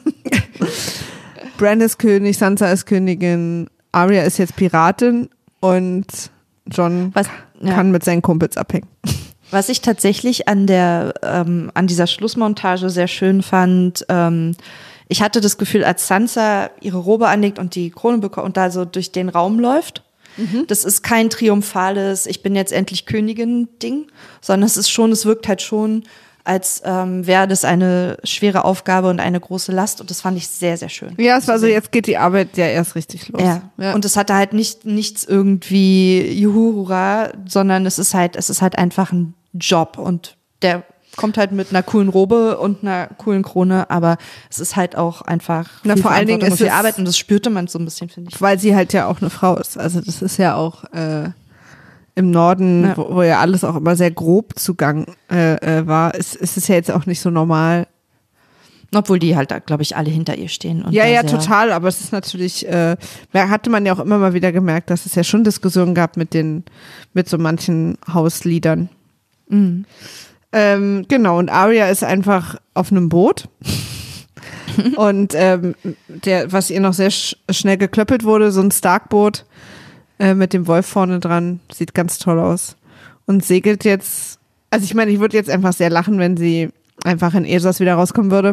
Speaker 2: Bran ist König, Sansa ist Königin, Arya ist jetzt Piratin und Jon
Speaker 3: was, ja.
Speaker 2: kann mit seinen Kumpels abhängen.
Speaker 3: Was ich tatsächlich an der ähm, an dieser Schlussmontage sehr schön fand, ähm, ich hatte das Gefühl, als Sansa ihre Robe anlegt und die Krone bekommt und da so durch den Raum läuft, mhm. das ist kein triumphales, ich bin jetzt endlich Königin-Ding, sondern es ist schon, es wirkt halt schon, als ähm, wäre das eine schwere Aufgabe und eine große Last und das fand ich sehr, sehr schön.
Speaker 2: Ja, es war so, jetzt geht die Arbeit ja erst richtig los.
Speaker 3: Ja, ja. Und es hatte halt nicht nichts irgendwie juhu, hurra, sondern es ist halt, es ist halt einfach ein Job und der kommt halt mit einer coolen Robe und einer coolen Krone, aber es ist halt auch einfach
Speaker 2: Na,
Speaker 3: viel
Speaker 2: vor allen Dingen
Speaker 3: Verantwortung
Speaker 2: ist
Speaker 3: und viel
Speaker 2: es,
Speaker 3: Arbeit und das spürte man so ein bisschen, finde ich.
Speaker 2: Weil sie halt ja auch eine Frau ist. Also das ist ja auch äh, im Norden,
Speaker 3: Ja.
Speaker 2: Wo, wo ja alles auch immer sehr grob Zugang äh, äh, war, ist, ist es ja jetzt auch nicht so normal.
Speaker 3: Obwohl die halt, glaube ich, alle hinter ihr stehen. Und
Speaker 2: Ja,
Speaker 3: da
Speaker 2: ja,
Speaker 3: sehr
Speaker 2: total, aber es ist natürlich, äh, hatte man ja auch immer mal wieder gemerkt, dass es ja schon Diskussionen gab mit den, mit so manchen Hausliedern.
Speaker 3: Mhm.
Speaker 2: Ähm, genau, und Arya ist einfach auf einem Boot. Und ähm, der, was ihr noch sehr sch- schnell geklöppelt wurde, so ein Stark-Boot äh, mit dem Wolf vorne dran, sieht ganz toll aus. Und segelt jetzt, also ich meine, ich würde jetzt einfach sehr lachen, wenn sie einfach in Essos wieder rauskommen würde.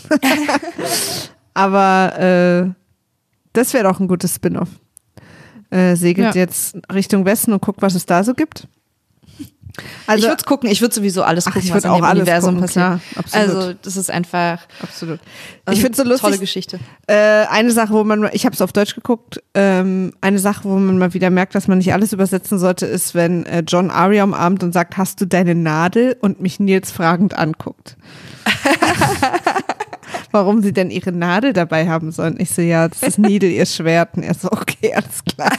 Speaker 2: Aber äh, das wäre doch ein gutes Spin-off. Äh, segelt
Speaker 3: Ja.
Speaker 2: jetzt Richtung Westen und guckt, was es da so gibt.
Speaker 3: Also, ich würde gucken, ich würde sowieso alles
Speaker 2: Ach,
Speaker 3: gucken,
Speaker 2: ich
Speaker 3: was
Speaker 2: würd
Speaker 3: in
Speaker 2: auch
Speaker 3: dem
Speaker 2: alles
Speaker 3: Universum
Speaker 2: gucken,
Speaker 3: passiert.
Speaker 2: klar, absolut.
Speaker 3: Also das ist einfach
Speaker 2: Absolut.
Speaker 3: also
Speaker 2: Ich finde so lustig.
Speaker 3: tolle Geschichte.
Speaker 2: Äh, eine Sache, wo man, ich habe es auf Deutsch geguckt, ähm, eine Sache, wo man mal wieder merkt, dass man nicht alles übersetzen sollte, ist, wenn äh, Jon Arya umarmt und sagt, hast du deine Nadel? Und mich Nils fragend anguckt. Warum sie denn ihre Nadel dabei haben sollen. Ich so, ja, das ist Needle, ihr Schwert. Und er so, okay, alles klar.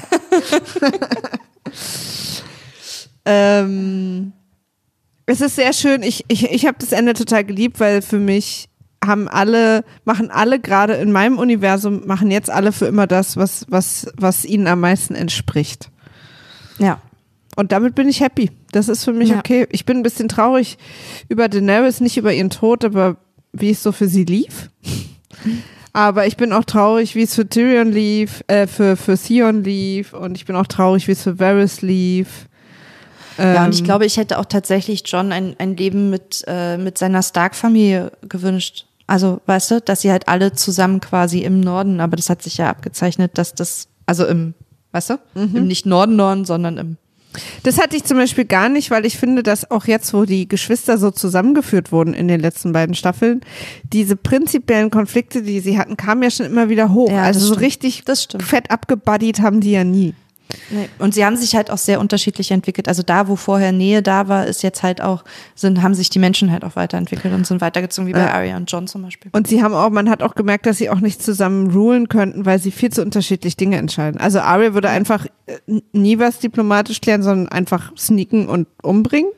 Speaker 2: ähm, es ist sehr schön. Ich, ich, ich habe das Ende total geliebt, weil für mich haben alle, machen alle gerade in meinem Universum, machen jetzt alle für immer das, was, was, was ihnen am meisten entspricht.
Speaker 3: Ja.
Speaker 2: Und damit bin ich happy. Das ist für mich
Speaker 3: Ja.
Speaker 2: okay. Ich bin ein bisschen traurig über Daenerys, nicht über ihren Tod, aber wie es so für sie lief. Aber ich bin auch traurig, wie es für Tyrion lief, äh, für, für Theon lief. Und ich bin auch traurig, wie es für Varys lief.
Speaker 3: Ja, und ich
Speaker 2: Ähm,
Speaker 3: glaube, ich hätte auch tatsächlich Jon ein, ein Leben mit, äh, mit seiner Stark-Familie gewünscht. Also, weißt du, dass sie halt alle zusammen quasi im Norden, aber das hat sich ja abgezeichnet, dass das, also im, weißt du,
Speaker 2: Mhm.
Speaker 3: im nicht Norden-Norden, sondern im
Speaker 2: Das hatte ich zum Beispiel gar nicht, weil ich finde, dass auch jetzt, wo die Geschwister so zusammengeführt wurden in den letzten beiden Staffeln, diese prinzipiellen Konflikte, die sie hatten, kamen ja schon immer wieder hoch.
Speaker 3: Ja,
Speaker 2: also
Speaker 3: das
Speaker 2: so
Speaker 3: stimmt.
Speaker 2: richtig
Speaker 3: Das stimmt.
Speaker 2: fett abgebuddied haben die ja nie.
Speaker 3: Nee. Und sie haben sich halt auch sehr unterschiedlich entwickelt. Also da, wo vorher Nähe da war, ist jetzt halt auch, sind, haben sich die Menschen halt auch weiterentwickelt und sind weitergezogen, wie bei
Speaker 2: ja.
Speaker 3: Arya und Jon zum Beispiel.
Speaker 2: Und sie haben auch, man hat auch gemerkt, dass sie auch nicht zusammen rulen könnten, weil sie viel zu unterschiedlich Dinge entscheiden. Also Arya würde einfach nie was diplomatisch klären, sondern einfach sneaken und umbringen.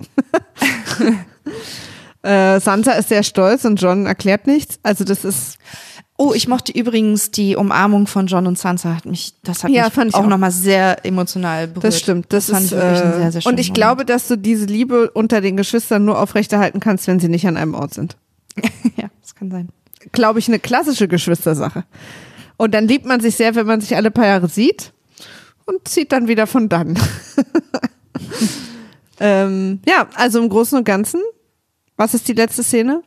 Speaker 2: äh, Sansa ist sehr stolz und Jon erklärt nichts. Also das ist...
Speaker 3: Oh, ich mochte übrigens die Umarmung von Jon und Sansa, hat mich, das hat
Speaker 2: ja,
Speaker 3: mich
Speaker 2: fand ich
Speaker 3: auch,
Speaker 2: auch
Speaker 3: nochmal sehr emotional berührt.
Speaker 2: Das stimmt, das,
Speaker 3: das fand
Speaker 2: ist
Speaker 3: ich wirklich ein
Speaker 2: äh,
Speaker 3: sehr, sehr schöner
Speaker 2: und ich
Speaker 3: Moment.
Speaker 2: glaube, dass du diese Liebe unter den Geschwistern nur aufrechterhalten kannst, wenn sie nicht an einem Ort sind.
Speaker 3: Ja, das kann sein.
Speaker 2: Glaube ich, eine klassische Geschwistersache. Und dann liebt man sich sehr, wenn man sich alle paar Jahre sieht und zieht dann wieder von dann. ähm, ja, also im Großen und Ganzen, was ist die letzte Szene?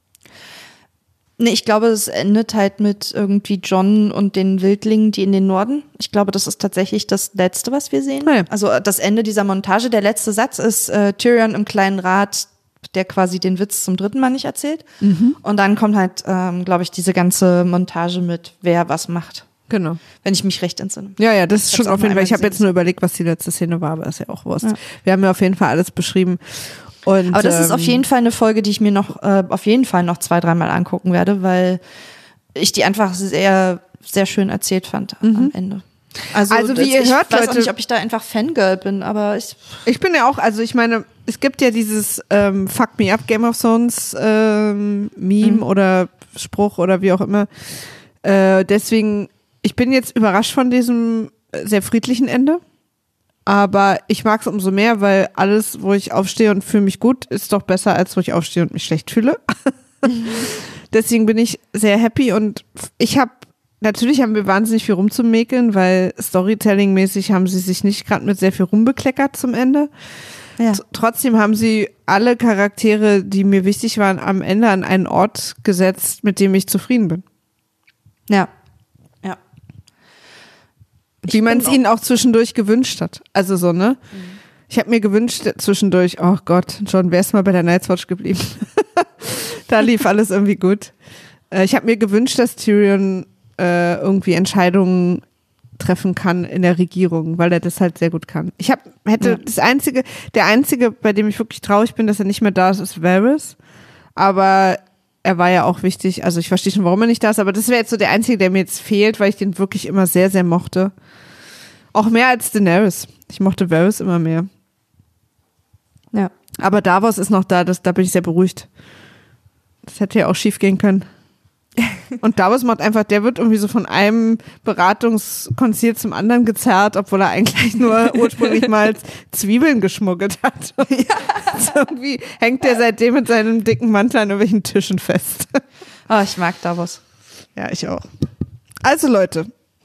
Speaker 3: Nee, ich glaube, es endet halt mit irgendwie Jon und den Wildlingen, die in den Norden. Ich glaube, das ist tatsächlich das Letzte, was wir sehen.
Speaker 2: Ah ja.
Speaker 3: Also das Ende dieser Montage. Der letzte Satz ist äh, Tyrion im kleinen Rat, der quasi den Witz zum dritten Mal nicht erzählt. Mhm. Und dann kommt halt, ähm, glaube ich, diese ganze Montage mit, wer was macht.
Speaker 2: Genau.
Speaker 3: Wenn ich mich recht entsinne.
Speaker 2: Ja, ja, das ist schon auf jeden Fall. Ich habe
Speaker 3: gesehen.
Speaker 2: jetzt nur überlegt, was die letzte Szene war, aber ist ja auch Wurst.
Speaker 3: Ja.
Speaker 2: Wir haben ja auf jeden Fall alles beschrieben. Und,
Speaker 3: aber das
Speaker 2: ähm,
Speaker 3: ist auf jeden Fall eine Folge, die ich mir noch äh, auf jeden Fall noch zwei, dreimal angucken werde, weil ich die einfach sehr, sehr schön erzählt fand
Speaker 2: Mhm.
Speaker 3: am Ende. Also,
Speaker 2: Also, wie
Speaker 3: das,
Speaker 2: ihr
Speaker 3: ich
Speaker 2: hört,
Speaker 3: weiß
Speaker 2: Leute-
Speaker 3: auch nicht, ob ich da einfach Fangirl bin, aber ich
Speaker 2: Ich bin ja auch, also ich meine, es gibt ja dieses ähm, Fuck Me Up Game of Thrones ähm, Meme
Speaker 3: Mhm.
Speaker 2: oder Spruch oder wie auch immer. Äh, deswegen, ich bin jetzt überrascht von diesem äh, sehr friedlichen Ende. Aber ich mag es umso mehr, weil alles, wo ich aufstehe und fühle mich gut, ist doch besser, als wo ich aufstehe und mich schlecht fühle. Deswegen bin ich sehr happy und ich habe, natürlich haben wir wahnsinnig viel rumzumäkeln, weil Storytelling-mäßig haben sie sich nicht gerade mit sehr viel rumbekleckert zum Ende.
Speaker 3: ja.
Speaker 2: T- Trotzdem haben sie alle Charaktere, die mir wichtig waren, am Ende an einen Ort gesetzt, mit dem ich zufrieden bin.
Speaker 3: Ja. Ja.
Speaker 2: Wie man es
Speaker 3: bin auch-
Speaker 2: ihnen auch zwischendurch gewünscht hat. Also so, ne? Ich habe mir gewünscht zwischendurch, oh Gott, John, wär's mal bei der Night's Watch geblieben. Da lief alles irgendwie gut. Äh, ich habe mir gewünscht, dass Tyrion äh, irgendwie Entscheidungen treffen kann in der Regierung, weil er das halt sehr gut kann. Ich hab, hätte
Speaker 3: Ja.
Speaker 2: das einzige, der einzige, bei dem ich wirklich traurig bin, dass er nicht mehr da ist, ist Varys. Aber er war ja auch wichtig. Also ich verstehe schon, warum er nicht da ist, aber das wäre jetzt so der einzige, der mir jetzt fehlt, weil ich den wirklich immer sehr, sehr mochte. Auch mehr als Daenerys. Ich mochte Varys immer mehr.
Speaker 3: Ja.
Speaker 2: Aber Davos ist noch da, das, da bin ich sehr beruhigt. Das hätte ja auch schief gehen können. Und Davos macht einfach, der wird irgendwie so von einem Beratungskonzil zum anderen gezerrt, obwohl er eigentlich nur ursprünglich mal Zwiebeln geschmuggelt hat. Ja. Also irgendwie hängt der seitdem mit seinem dicken Mantel an irgendwelchen Tischen fest.
Speaker 3: Oh, ich mag Davos.
Speaker 2: Ja, ich auch. Also Leute,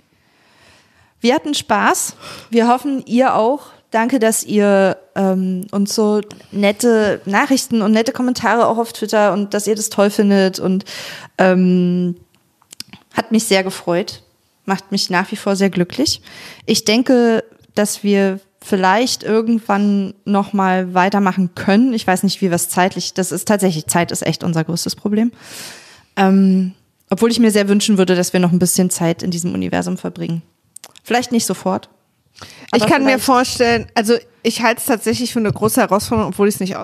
Speaker 3: Wir hatten Spaß. Wir hoffen, ihr auch. Danke, dass ihr ähm, uns so nette Nachrichten und nette Kommentare auch auf Twitter und dass ihr das toll findet und ähm, hat mich sehr gefreut. Macht mich nach wie vor sehr glücklich. Ich denke, dass wir vielleicht irgendwann noch mal weitermachen können. Ich weiß nicht, wie wir es zeitlich, das ist tatsächlich, Zeit ist echt unser größtes Problem. Ähm, obwohl ich mir sehr wünschen würde, dass wir noch ein bisschen Zeit in diesem Universum verbringen. Vielleicht nicht sofort.
Speaker 2: ich
Speaker 3: aber
Speaker 2: kann mir
Speaker 3: vielleicht-
Speaker 2: vorstellen, also ich halte es tatsächlich für eine große Herausforderung, obwohl ich es nicht